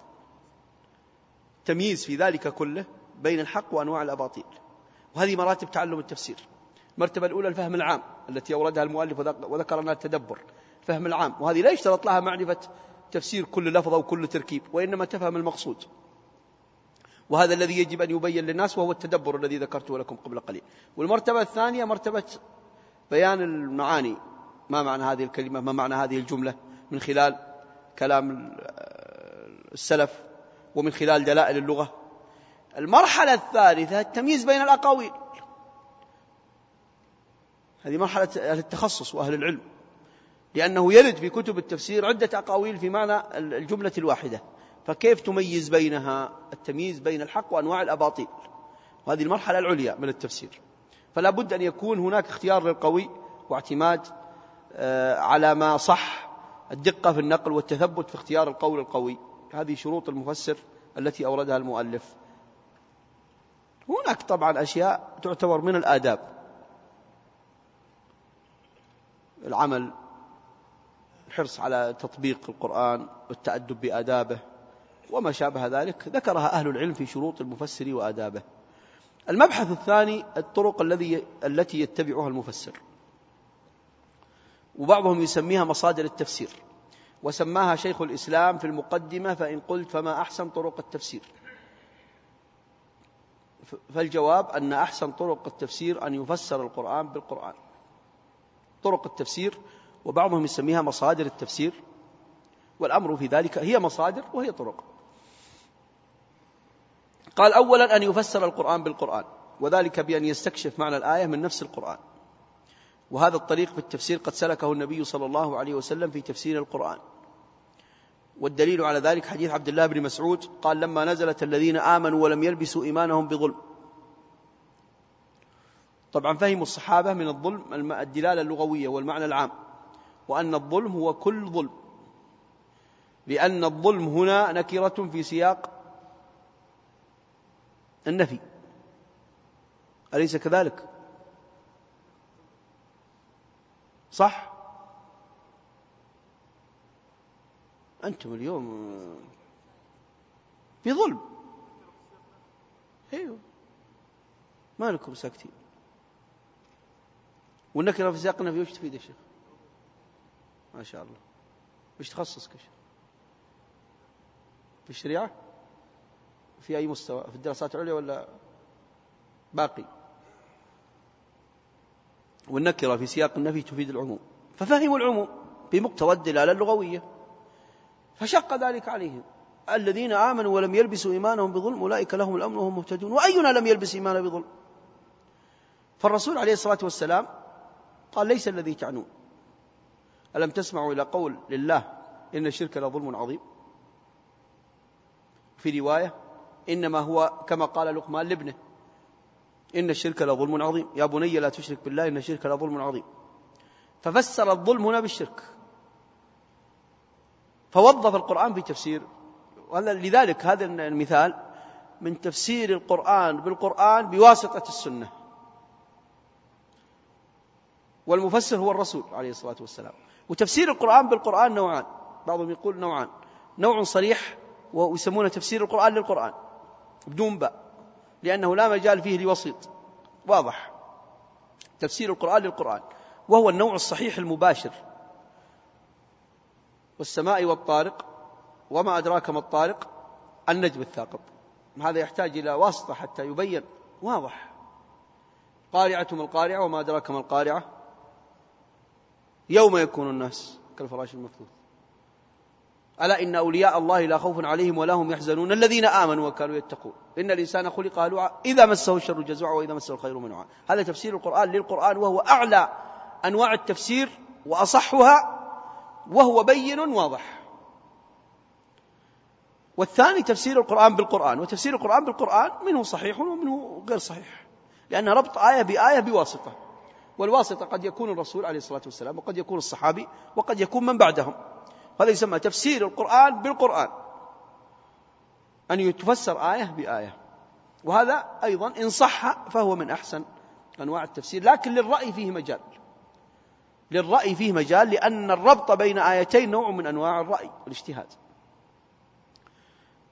تمييز في ذلك كله بين الحق وأنواع الأباطيل، وهذه مراتب تعلم التفسير. المرتبة الأولى الفهم العام التي أوردها المؤلف وذكر أنها التدبر، الفهم العام، وهذه لا يشترط لها معرفة تفسير كل لفظة وكل تركيب، وإنما تفهم المقصود، وهذا الذي يجب أن يبين للناس، وهو التدبر الذي ذكرته لكم قبل قليل. والمرتبة الثانية مرتبة بيان المعاني، ما معنى هذه الكلمة، ما معنى هذه الجملة، من خلال كلام السلف ومن خلال دلائل اللغة. المرحلة الثالثة التمييز بين الأقاويل، هذه مرحلة أهل التخصص وأهل العلم، لأنه يرد في كتب التفسير عدة أقاويل في معنى الجملة الواحدة، فكيف تميز بينها؟ التمييز بين الحق وأنواع الأباطيل، وهذه المرحلة العليا من التفسير. فلا بد أن يكون هناك اختيار للقوي واعتماد على ما صح، الدقة في النقل والتثبت في اختيار القول القوي، هذه شروط المفسر التي أوردها المؤلف. هناك طبعا أشياء تعتبر من الآداب، العمل، الحرص على تطبيق القرآن والتأدب بآدابه وما شابه ذلك، ذكرها أهل العلم في شروط المفسر وآدابه. المبحث الثاني الطرق التي يتبعها المفسر، وبعضهم يسميها مصادر التفسير، وسماها شيخ الإسلام في المقدمة فإن قلت فما أحسن طرق التفسير، فالجواب أن أحسن طرق التفسير أن يفسر القرآن بالقرآن. طرق التفسير، وبعضهم يسميها مصادر التفسير، والأمر في ذلك هي مصادر وهي طرق. قال أولا أن يفسر القرآن بالقرآن، وذلك بأن يستكشف معنى الآية من نفس القرآن، وهذا الطريق في التفسير قد سلكه النبي صلى الله عليه وسلم في تفسير القرآن، والدليل على ذلك حديث عبد الله بن مسعود قال لما نزلت الذين آمنوا ولم يلبسوا إيمانهم بظلم. طبعا فهم الصحابة من الظلم الدلالة اللغوية والمعنى العام، وأن الظلم هو كل ظلم، لأن الظلم هنا نكرة في سياق النفي، أليس كذلك؟ صح؟ أنتم اليوم في ظلم، أيوه، ما لكم ساكتين. والنكرة في سياق النفي وش تفيد يا شيخ؟ ما شاء الله. وش تخصصك يا شيخ؟ في الشريعة؟ في أي مستوى؟ في الدراسات العليا ولا باقي؟ والنكرة في سياق النفي تفيد العموم، ففهموا العموم بمقتضى الدلالة اللغوية، فشق ذلك عليهم. الذين آمنوا ولم يلبسوا إيمانهم بظلم أولئك لهم الأمن وهم مهتدون. وأينا لم يلبس إيمانه بظلم؟ فالرسول عليه الصلاة والسلام قال ليس الذي تعنون، ألم تسمعوا إلى قول لله إن الشرك لظلم عظيم؟ في رواية إنما هو كما قال لقمان لابنه إن الشرك لظلم عظيم، يا بني لا تشرك بالله إن الشرك لظلم عظيم. ففسر الظلم هنا بالشرك، فوظف القرآن في تفسير. لذلك هذا المثال من تفسير القرآن بالقرآن بواسطة السنة، والمفسر هو الرسول عليه الصلاة والسلام. وتفسير القرآن بالقرآن نوعان، بعضهم يقول نوعان، نوع صريح ويسمونه تفسير القرآن للقرآن بدون باء، لأنه لا مجال فيه لوسيط، واضح، تفسير القرآن للقرآن، وهو النوع الصحيح المباشر. والسماء والطارق وما أدراك ما الطارق النجم الثاقب، هذا يحتاج إلى واسطة حتى يبين، واضح. قارعة ما القارعة وما أدراك ما القارعة يوم يكون الناس كالفراش المبثوث، ألا إن أولياء الله لا خوف عليهم ولا هم يحزنون الذين آمنوا وكانوا يتقون إن الإنسان خلق هلوعا إذا مسه الشر جزوعا وإذا مسه الخير منوعا. هذا تفسير القرآن للقرآن، وهو أعلى أنواع التفسير وأصحها، وهو بين واضح. والثاني تفسير القرآن بالقرآن، وتفسير القرآن بالقرآن منه صحيح ومنه غير صحيح، لأن ربط آية بآية بواسطة، والواسطة قد يكون الرسول عليه الصلاة والسلام، وقد يكون الصحابي، وقد يكون من بعدهم. هذا يسمى تفسير القرآن بالقرآن، أن يتفسر آية بآية، وهذا أيضا إن صح فهو من أحسن أنواع التفسير، لكن للرأي فيه مجال، للرأي فيه مجال، لأن الربط بين آيتين نوع من أنواع الرأي والاجتهاد.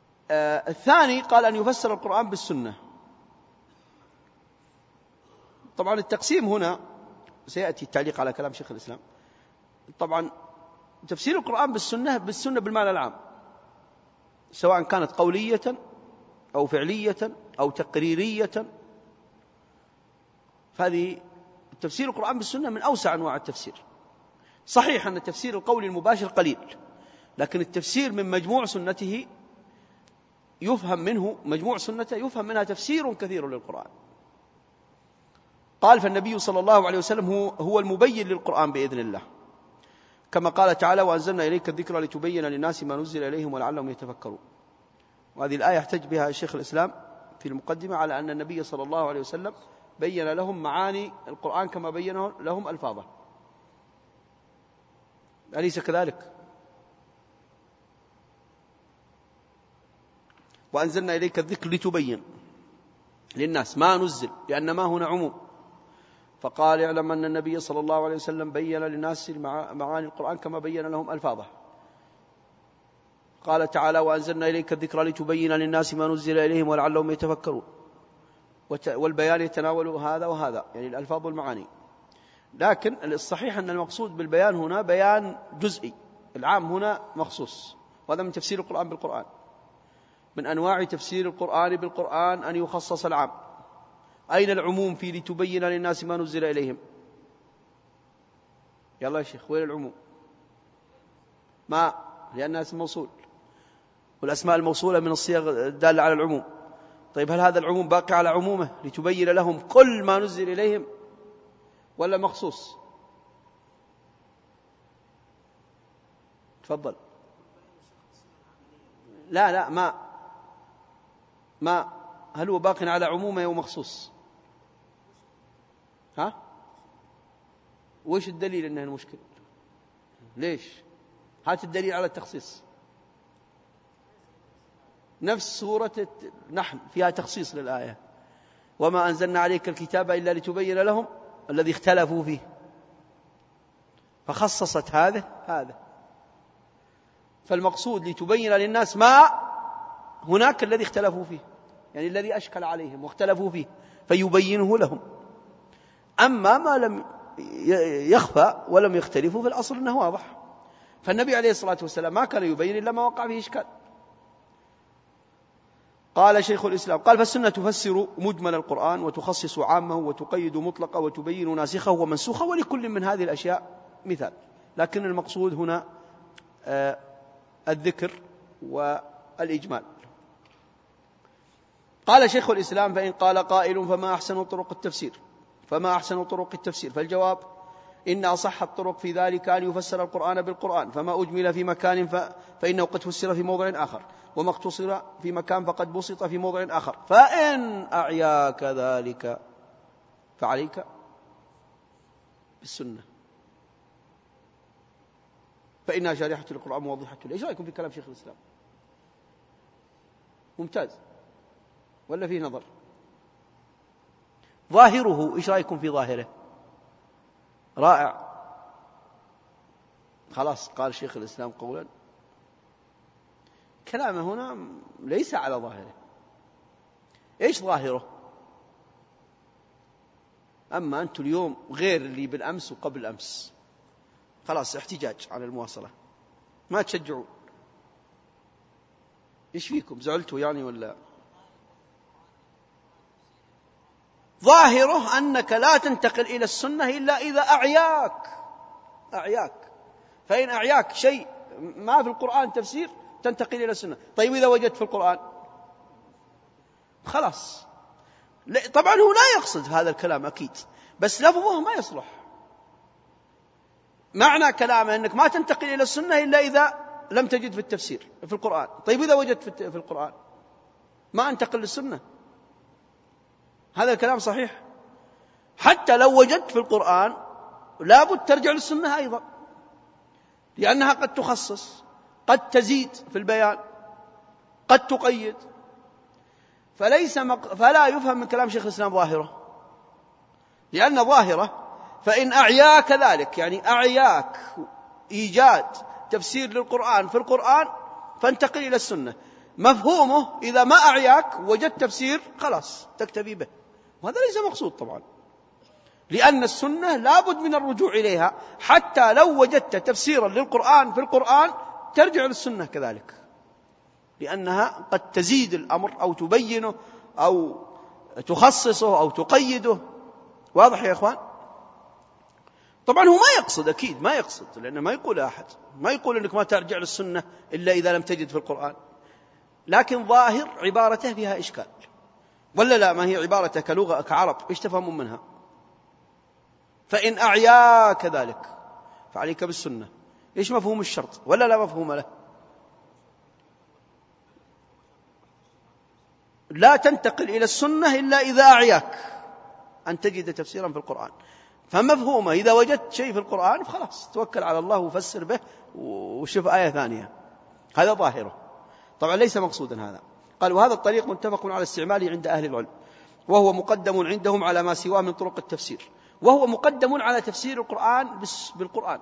الثاني قال أن يفسر القرآن بالسنة، طبعا التقسيم هنا سيأتي التعليق على كلام شيخ الإسلام. طبعا تفسير القرآن بالسنة بالمعنى العام، سواء كانت قولية أو فعلية أو تقريرية، فهذه تفسير القرآن بالسنة من أوسع أنواع التفسير. صحيح أن التفسير القولي المباشر قليل، لكن التفسير من مجموع سنته يفهم منه، مجموع سنته يفهم منها تفسير كثير للقرآن. قال فالنبي صلى الله عليه وسلم هو المبين للقرآن بإذن الله، كما قال تعالى وأنزلنا إليك الذكر لتبين للناس ما نزل إليهم ولعلهم يتفكرون. وهذه الآية يحتج بها شيخ الإسلام في المقدمة على أن النبي صلى الله عليه وسلم بين لهم معاني القرآن كما بين لهم ألفاظه، أليس كذلك؟ وأنزلنا إليك الذكر لتبين للناس ما نزل، لأن ما هنا عموم، فقال اعلم أن النبي صلى الله عليه وسلم بين للناس معاني القرآن كما بين لهم ألفاظه. قال تعالى وأنزلنا إليك الذكر لتبين للناس ما نزل إليهم ولعلهم يتفكرون، والبيان يتناول هذا وهذا، يعني الألفاظ والمعاني. لكن الصحيح أن المقصود بالبيان هنا بيان جزئي، العام هنا مخصوص، وهذا من تفسير القرآن بالقرآن. من أنواع تفسير القرآن بالقرآن أن يخصص العام. أين العموم في لتبين للناس ما نزل إليهم؟ يلا يا شيخ، وين العموم؟ ما، لأنها اسم موصول، والأسماء الموصولة من الصيغ الدالة على العموم. طيب هل هذا العموم باقي على عمومه لتبين لهم كل ما نزل إليهم، ولا مخصوص؟ تفضل. لا ما هل هو باق على عمومه أو مخصوص؟ ها؟ وش الدليل أنها المشكلة؟ ليش؟ هات الدليل على التخصيص. نفس سورة النحل فيها تخصيص للآية، وما أنزلنا عليك الكتاب إلا لتبين لهم الذي اختلفوا فيه، فخصصت هذا. فالمقصود لتبين للناس ما هناك الذي اختلفوا فيه، يعني الذي أشكل عليهم واختلفوا فيه فيبينه لهم. أما ما لم يخفى ولم يختلفوا في الأصل أنه واضح. فالنبي عليه الصلاة والسلام ما كان يبين إلا ما وقع فيه إشكال. قال شيخ الإسلام قال فالسنة تفسر مجمل القرآن وتخصص عامه وتقيد مطلقه وتبين ناسخه ومنسوخه، ولكل من هذه الأشياء مثال، لكن المقصود هنا الذكر والإجمال. قال شيخ الإسلام فإن قال قائل فما أحسن طرق التفسير؟ فالجواب إن أصح الطرق في ذلك أن يفسر القرآن بالقرآن، فما أجمل في مكان فإنه قد فسر في موضع آخر، وما اختصر في مكان فقد بسط في موضع آخر، فإن أعياك ذلك فعليك بالسنة فإنها شارحة للقرآن موضحة له. إيش رأيكم في كلام شيخ الإسلام؟ ممتاز ولا فيه نظر؟ ظاهره إيش رأيكم في ظاهره؟ رائع. خلاص قال شيخ الإسلام قولا، كلامه هنا ليس على ظاهره. إيش ظاهره؟ أما أنتم اليوم غير اللي بالأمس وقبل أمس، خلاص احتجاج على المواصلة، ما تشجعون. إيش فيكم؟ زعلتوا يعني ولا؟ ظاهره أنك لا تنتقل إلى السنة إلا إذا أعياك. فإن أعياك شيء ما في القرآن تفسير تنتقل إلى السنة. طيب إذا وجدت في القرآن خلاص. طبعا هو لا يقصد هذا الكلام أكيد، بس لفظه ما يصلح. معنى كلامه أنك ما تنتقل إلى السنة إلا إذا لم تجد في التفسير في القرآن. طيب إذا وجدت في القرآن ما أنتقل للسنة، هذا الكلام صحيح. حتى لو وجدت في القرآن لابد ترجع للسنة أيضا، لأنها قد تخصص، قد تزيد في البيان، قد تقيد. فلا يفهم من كلام شيخ الإسلام ظاهره، لأن ظاهره فإن أعياك ذلك، يعني أعياك إيجاد تفسير للقرآن في القرآن فانتقل إلى السنة. مفهومه إذا ما أعياك وجدت تفسير خلاص تكتفي به، وهذا ليس مقصود طبعا. لأن السنة لابد من الرجوع إليها، حتى لو وجدت تفسيرا للقرآن في القرآن ترجع للسنة كذلك، لأنها قد تزيد الأمر أو تبينه أو تخصصه أو تقيده. واضح يا إخوان؟ طبعا هو ما يقصد، أكيد ما يقصد، لأنه ما يقول أحد، ما يقول أنك ما ترجع للسنة إلا إذا لم تجد في القرآن، لكن ظاهر عبارته فيها إشكال، ولا لا؟ ما هي عبارته كلغة كعرب إيش تفهمون منها؟ فإن أعيا كذلك فعليك بالسنة. إيش مفهوم الشرط؟ ولا لا مفهوم له؟ لا تنتقل إلى السنة إلا إذا أعياك أن تجد تفسيرا في القرآن. فمفهومه إذا وجدت شيء في القرآن فخلاص توكل على الله وفسر به وشوف آية ثانية، هذا ظاهره. طبعا ليس مقصودا هذا. قال وهذا الطريق متفق على استعماله عند أهل العلم، وهو مقدم عندهم على ما سواه من طرق التفسير، وهو مقدم على تفسير القرآن بالقرآن.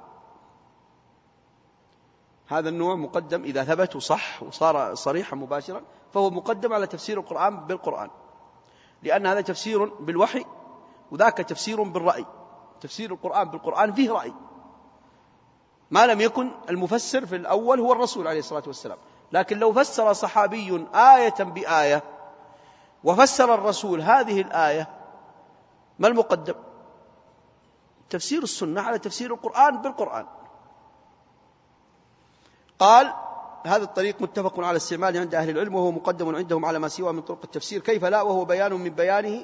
هذا النوع مقدم إذا ثبت وصح وصار صريحا مباشرا، فهو مقدم على تفسير القرآن بالقرآن، لأن هذا تفسير بالوحي وذاك تفسير بالرأي. تفسير القرآن بالقرآن فيه رأي، ما لم يكن المفسر في الأول هو الرسول عليه الصلاة والسلام. لكن لو فسر صحابي آية بآية وفسر الرسول هذه الآية، ما المقدم؟ تفسير السنة على تفسير القرآن بالقرآن. قال هذا الطريق متفق على استعماله عند أهل العلم، وهو مقدم عندهم على ما سوى من طرق التفسير. كيف لا؟ وهو بيان من بيانه،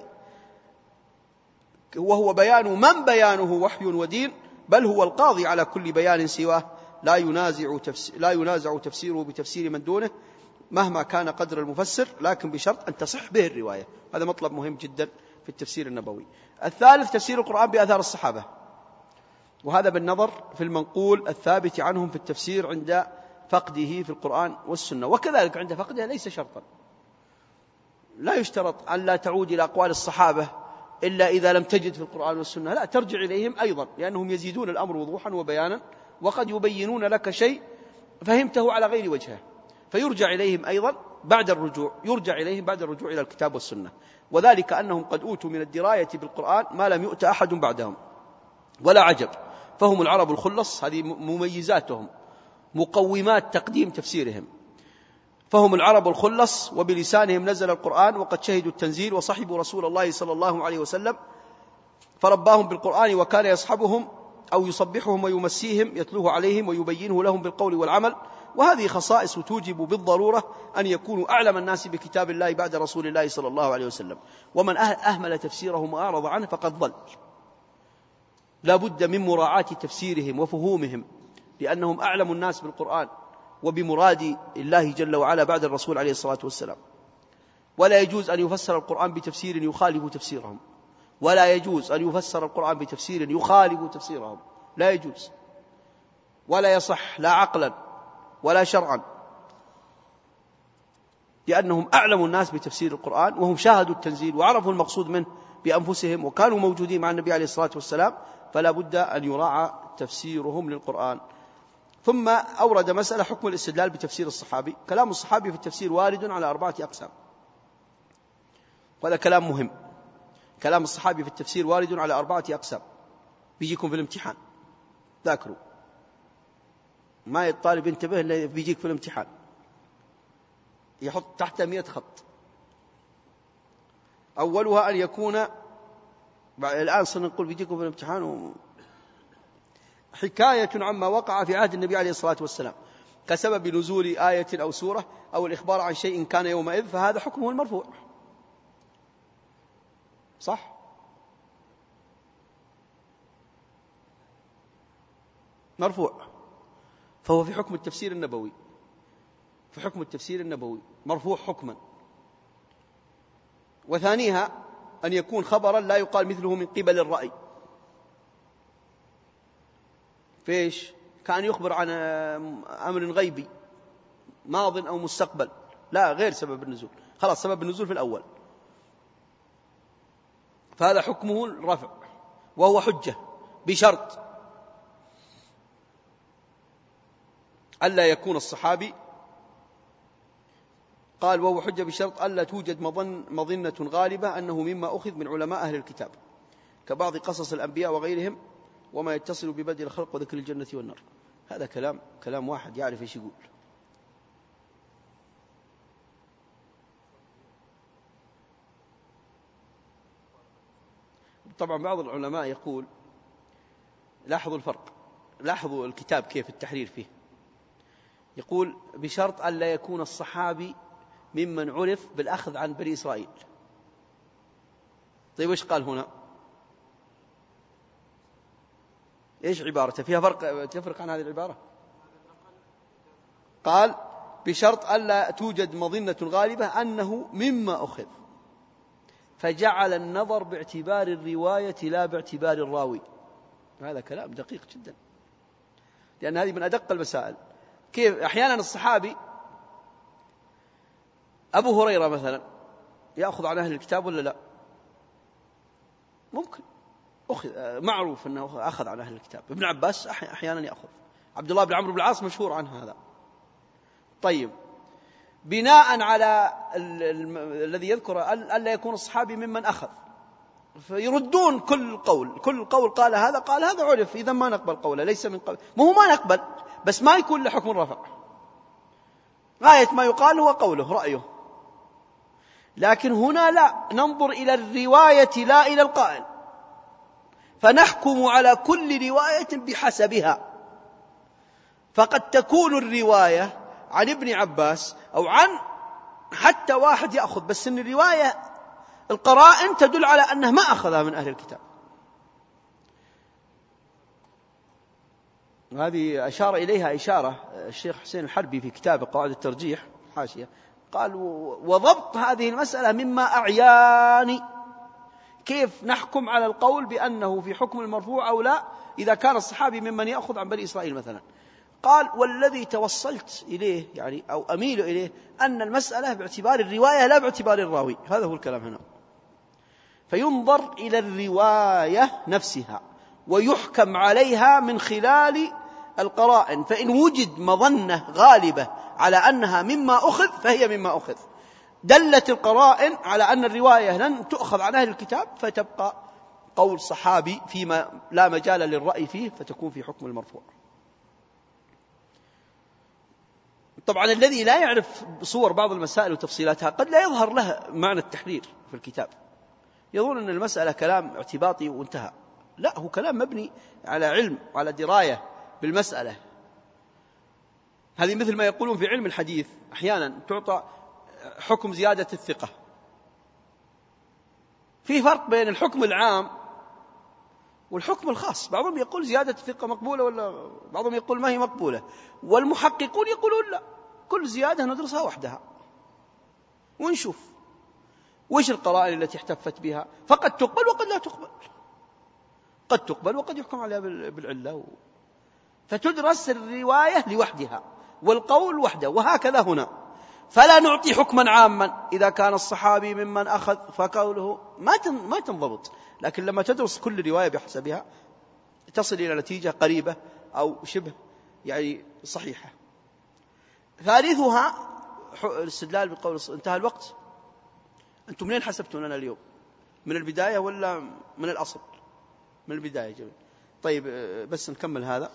وهو بيان من بيانه وحي ودين، بل هو القاضي على كل بيان سواه، لا ينازع تفسيره بتفسير من دونه مهما كان قدر المفسر، لكن بشرط أن تصح به الرواية. هذا مطلب مهم جدا في التفسير النبوي. الثالث تفسير القرآن بآثار الصحابة، وهذا بالنظر في المنقول الثابت عنهم في التفسير عند فقده في القرآن والسنة، وكذلك عند فقده ليس شرطا. لا يشترط أن لا تعود إلى أقوال الصحابة إلا إذا لم تجد في القرآن والسنة، لا، ترجع إليهم أيضا، لأنهم يزيدون الأمر وضوحا وبيانا، وقد يبينون لك شيء فهمته على غير وجهه، فيرجع إليهم أيضا بعد الرجوع، إلى الكتاب والسنة. وذلك أنهم قد أوتوا من الدراية بالقرآن ما لم يؤت أحد بعدهم، ولا عجب، فهم العرب الخلص، هذه مميزاتهم، مقومات تقديم تفسيرهم. فهم العرب الخلص، وبلسانهم نزل القرآن، وقد شهدوا التنزيل وصحبوا رسول الله صلى الله عليه وسلم، فرباهم بالقرآن، وكان يصحبهم أو يصبحهم ويمسيهم، يتلوه عليهم ويبينه لهم بالقول والعمل. وهذه خصائص توجب بالضرورة أن يكونوا أعلم الناس بكتاب الله بعد رسول الله صلى الله عليه وسلم. ومن أهمل تفسيرهم وأعرض عنه فقد ضل. لا بد من مراعاة تفسيرهم وفهومهم، لأنهم أعلم الناس بالقرآن وبمراد الله جل وعلا بعد الرسول عليه الصلاة والسلام. ولا يجوز أن يفسر القرآن بتفسير يخالف تفسيرهم، ولا يجوز أن يفسر القرآن بتفسير يخالف تفسيرهم، لا يجوز ولا يصح، لا عقلا ولا شرعا، لأنهم أعلم الناس بتفسير القرآن، وهم شاهدوا التنزيل وعرفوا المقصود منه بأنفسهم، وكانوا موجودين مع النبي عليه الصلاة والسلام، فلا بد أن يراعى تفسيرهم للقرآن. ثم أورد مسألة حكم الاستدلال بتفسير الصحابي. كلام الصحابي في التفسير وارد على 4 أقسام، وهذا كلام مهم. كلام الصحابي في التفسير وارد على 4 أقسام، بيجيكم في الامتحان، ذاكروا، ما الطالب ينتبه اللي بيجيك في الامتحان يحط تحت 100 خط. أولها أن يكون، الآن سنقول بيجيكم في الامتحان حكاية عما وقع في عهد النبي عليه الصلاة والسلام كسبب نزول آية أو سورة أو الإخبار عن شيء كان يومئذ، فهذا حكمه المرفوع، صح؟ مرفوع، فهو في حكم التفسير النبوي، مرفوع حكما. وثانيها أن يكون خبرا لا يقال مثله من قبل الرأي. فيش؟ كان يخبر عن أمر غيبي ماض أو مستقبل، لا، غير سبب النزول، خلاص سبب النزول في الأول، فهذا حكمه الرفع، وهو حجة بشرط ألا يكون الصحابي، قال وهو حجة بشرط ألا توجد مظنة غالبة أنه مما أخذ من علماء أهل الكتاب، كبعض قصص الأنبياء وغيرهم وما يتصل ببدء الخلق وذكر الجنة والنار. هذا كلام واحد يعرف ايش يقول. طبعا بعض العلماء يقول لاحظوا الفرق، لاحظوا الكتاب كيف التحرير فيه، يقول بشرط أن لا يكون الصحابي ممن عرف بالأخذ عن بني إسرائيل. طيب وش قال هنا؟ إيش عبارته؟ فيها فرق، تفرق عن هذه العبارة. قال بشرط ألا توجد مظنة غالبة أنه مما أخذ، فجعل النظر باعتبار الرواية لا باعتبار الراوي. هذا كلام دقيق جدا، لأن هذه من أدق المسائل. كيف أحيانا الصحابي أبو هريرة مثلا يأخذ عن أهل الكتاب ولا لا؟ ممكن، معروف أنه أخذ عن أهل الكتاب. ابن عباس أحيانا يأخذ، عبد الله بن عمرو بن العاص مشهور عن هذا. طيب بناء على الذي يذكر ألا يكون الصحابي ممن أخذ، فيردون كل قول قال هذا عرف، إذا ما نقبل قوله، ليس من قبل، مو ما نقبل بس ما يكون له حكم الرفع، غاية ما يقال هو قوله رأيه. لكن هنا لا، ننظر إلى الرواية لا إلى القائل، فنحكم على كل رواية بحسبها. فقد تكون الرواية عن ابن عباس أو عن حتى واحد يأخذ، بس إن الرواية القرائن تدل على أنه ما أخذها من أهل الكتاب. هذه أشار إليها إشارة الشيخ حسين الحربي في كتابه قواعد الترجيح حاشية، قال وضبط هذه المسألة مما أعياني، كيف نحكم على القول بأنه في حكم المرفوع أو لا إذا كان الصحابي ممن يأخذ عن بني إسرائيل مثلا. قال والذي توصلت إليه يعني أو أميل إليه أن المسألة باعتبار الرواية لا باعتبار الراوي. هذا هو الكلام هنا. فينظر إلى الرواية نفسها ويحكم عليها من خلال القرائن، فإن وجد مظنة غالبة على أنها مما أخذ فهي مما أخذ، دلت القرائن على أن الرواية لن تؤخذ عن أهل الكتاب، فتبقى قول صحابي فيما لا مجال للرأي فيه، فتكون في حكم المرفوع. طبعا الذي لا يعرف صور بعض المسائل وتفصيلاتها قد لا يظهر له معنى التحرير في الكتاب، يظن أن المسألة كلام اعتباطي وانتهى. لا، هو كلام مبني على علم وعلى دراية بالمسألة. هذه مثل ما يقولون في علم الحديث أحيانا تعطى حكم زيادة الثقة. في فرق بين الحكم العام والحكم الخاص. بعضهم يقول زيادة الثقة مقبولة، ولا بعضهم يقول ما هي مقبولة، والمحققون يقولون لا، كل زيادة ندرسها وحدها ونشوف وش القرائن التي احتفت بها، فقد تقبل وقد لا تقبل، قد تقبل وقد يحكم عليها بالعلة. فتدرس الرواية لوحدها والقول وحده، وهكذا هنا. فلا نعطي حكما عاما إذا كان الصحابي ممن أخذ، فقوله ما تنضبط. لكن لما تدرس كل رواية بحسبها تصل إلى نتيجة قريبة أو شبه يعني صحيحة. ثالثها الاستدلال بقول انتهى الوقت. أنتم منين حسبتون لنا اليوم؟ من البداية ولا من الأصل؟ من البداية. جميل. طيب بس نكمل هذا.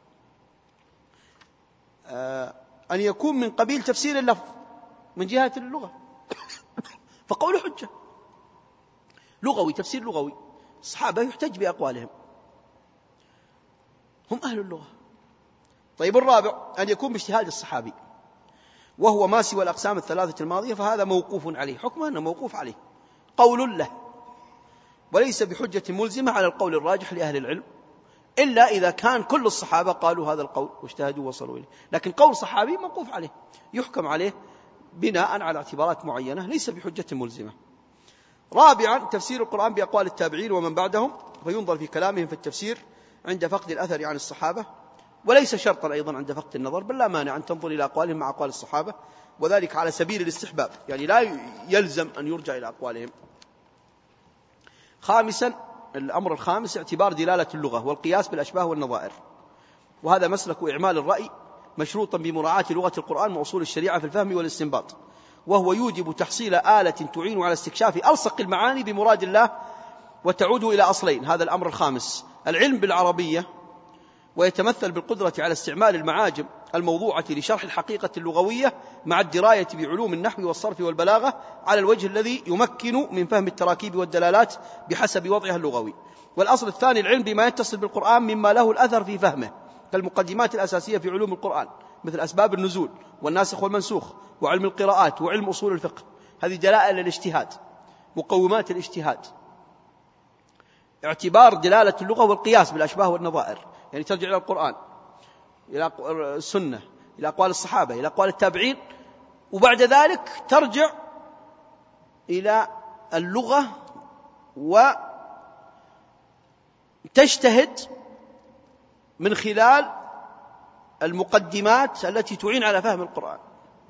أن يكون من قبيل تفسير اللفظ من جهة اللغة فقول حجة لغوي، تفسير لغوي. الصحابة يحتج بأقوالهم، هم أهل اللغة. طيب الرابع أن يكون باجتهاد الصحابي، وهو ما سوى الأقسام الثلاثة الماضية، فهذا موقوف عليه، حكمه أنه موقوف عليه، قول له، وليس بحجة ملزمة على القول الراجح لأهل العلم، إلا إذا كان كل الصحابة قالوا هذا القول واجتهدوا ووصلوا إليه. لكن قول صحابي موقوف عليه، يحكم عليه بناء على اعتبارات معينة، ليس بحجة ملزمة. رابعا تفسير القرآن بأقوال التابعين ومن بعدهم، فينظر في كلامهم في التفسير عند فقد الأثر عن الصحابة، وليس شرطا أيضا عند فقد النظر، بل لا مانع أن تنظر إلى أقوالهم مع أقوال الصحابة، وذلك على سبيل الاستحباب، يعني لا يلزم أن يرجع إلى أقوالهم. خامسا الأمر الخامس اعتبار دلالة اللغة والقياس بالأشباه والنظائر، وهذا مسلك إعمال الرأي مشروطا بمراعاة لغة القرآن وأصول الشريعة في الفهم والاستنباط، وهو يوجب تحصيل آلة تعين على استكشاف ألصق المعاني بمراد الله وتعود إلى أصلين. هذا الأمر الخامس: العلم بالعربية، ويتمثل بالقدرة على استعمال المعاجم الموضوعة لشرح الحقيقة اللغوية مع الدراية بعلوم النحو والصرف والبلاغة على الوجه الذي يمكن من فهم التراكيب والدلالات بحسب وضعها اللغوي. والأصل الثاني: العلم بما يتصل بالقرآن مما له الأثر في فهمه، كالمقدمات الأساسية في علوم القرآن مثل أسباب النزول والناسخ والمنسوخ وعلم القراءات وعلم أصول الفقه. هذه دلائل الاجتهاد، مقومات الاجتهاد، اعتبار دلالة اللغة والقياس بالأشباه والنظائر، يعني ترجع إلى القرآن، إلى السنة، إلى أقوال الصحابة، إلى أقوال التابعين، وبعد ذلك ترجع إلى اللغة وتجتهد من خلال المقدمات التي تعين على فهم القرآن.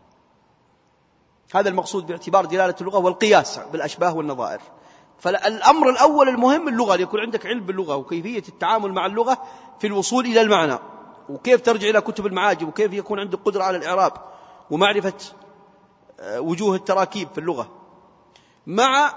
هذا المقصود باعتبار دلالة اللغة والقياس بالأشباه والنظائر. فالأمر الأول المهم اللغة، ليكون عندك علم باللغة وكيفية التعامل مع اللغة في الوصول إلى المعنى، وكيف ترجع إلى كتب المعاجم، وكيف يكون عندك قدرة على الإعراب ومعرفة وجوه التراكيب في اللغة، مع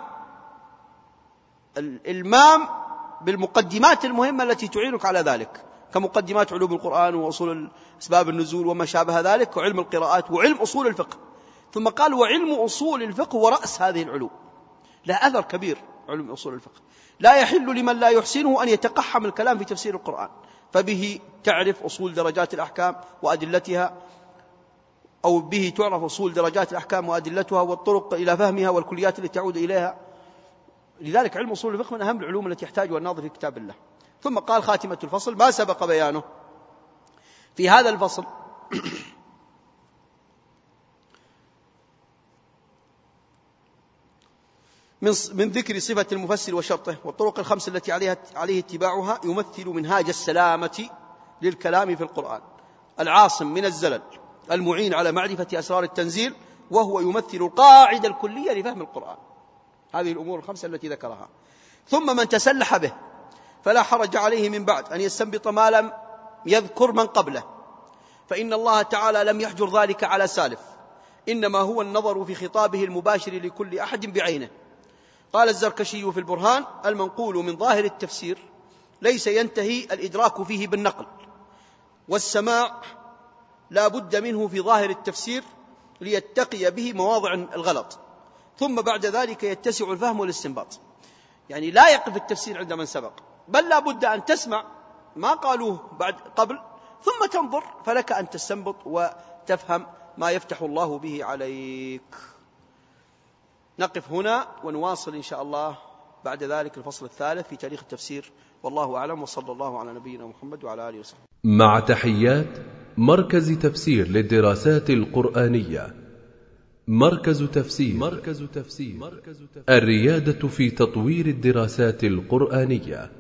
الإلمام بالمقدمات المهمة التي تعينك على ذلك، كمقدمات علوم القرآن وأصول أسباب النزول وما شابه ذلك، وعلم القراءات وعلم أصول الفقه. ثم قال: وعلم أصول الفقه هو رأس هذه العلوم، له أثر كبير. علم أصول الفقه لا يحل لمن لا يحسنه أن يتقحم الكلام في تفسير القرآن، فبه تعرف أصول درجات الأحكام وأدلتها، أو به تعرف أصول درجات الأحكام وأدلتها والطرق إلى فهمها والكليات التي تعود إليها. لذلك علم أصول الفقه من أهم العلوم التي يحتاجها الناظر في كتاب الله. ثم قال: خاتمة الفصل: ما سبق بيانه في هذا الفصل من ذكر صفة المفسر وشرطه والطرق الخمس التي عليه اتباعها، يمثل منهاج السلامة للكلام في القرآن، العاصم من الزلل، المعين على معرفة أسرار التنزيل، وهو يمثل القاعدة الكلية لفهم القرآن. هذه الأمور الخمسة التي ذكرها. ثم من تسلح به فلا حرج عليه من بعد أن يستنبط ما لم يذكر من قبله، فإن الله تعالى لم يحجر ذلك على سالف، إنما هو النظر في خطابه المباشر لكل أحد بعينه. قال الزركشي في البرهان: المنقول من ظاهر التفسير ليس ينتهي الإدراك فيه بالنقل، والسماع لا بد منه في ظاهر التفسير ليتقي به مواضع الغلط، ثم بعد ذلك يتسع الفهم والاستنباط. يعني لا يقف التفسير عند من سبق، بل لا بد أن تسمع ما قالوه قبل ثم تنظر، فلك أن تستنبط وتفهم ما يفتح الله به عليك. نقف هنا ونواصل إن شاء الله بعد ذلك الفصل الثالث في تاريخ التفسير، والله أعلم، وصلى الله على نبينا محمد وعلى آله وصحبه. مع تحيات مركز تفسير للدراسات القرآنية. مركز تفسير الريادة في تطوير الدراسات القرآنية.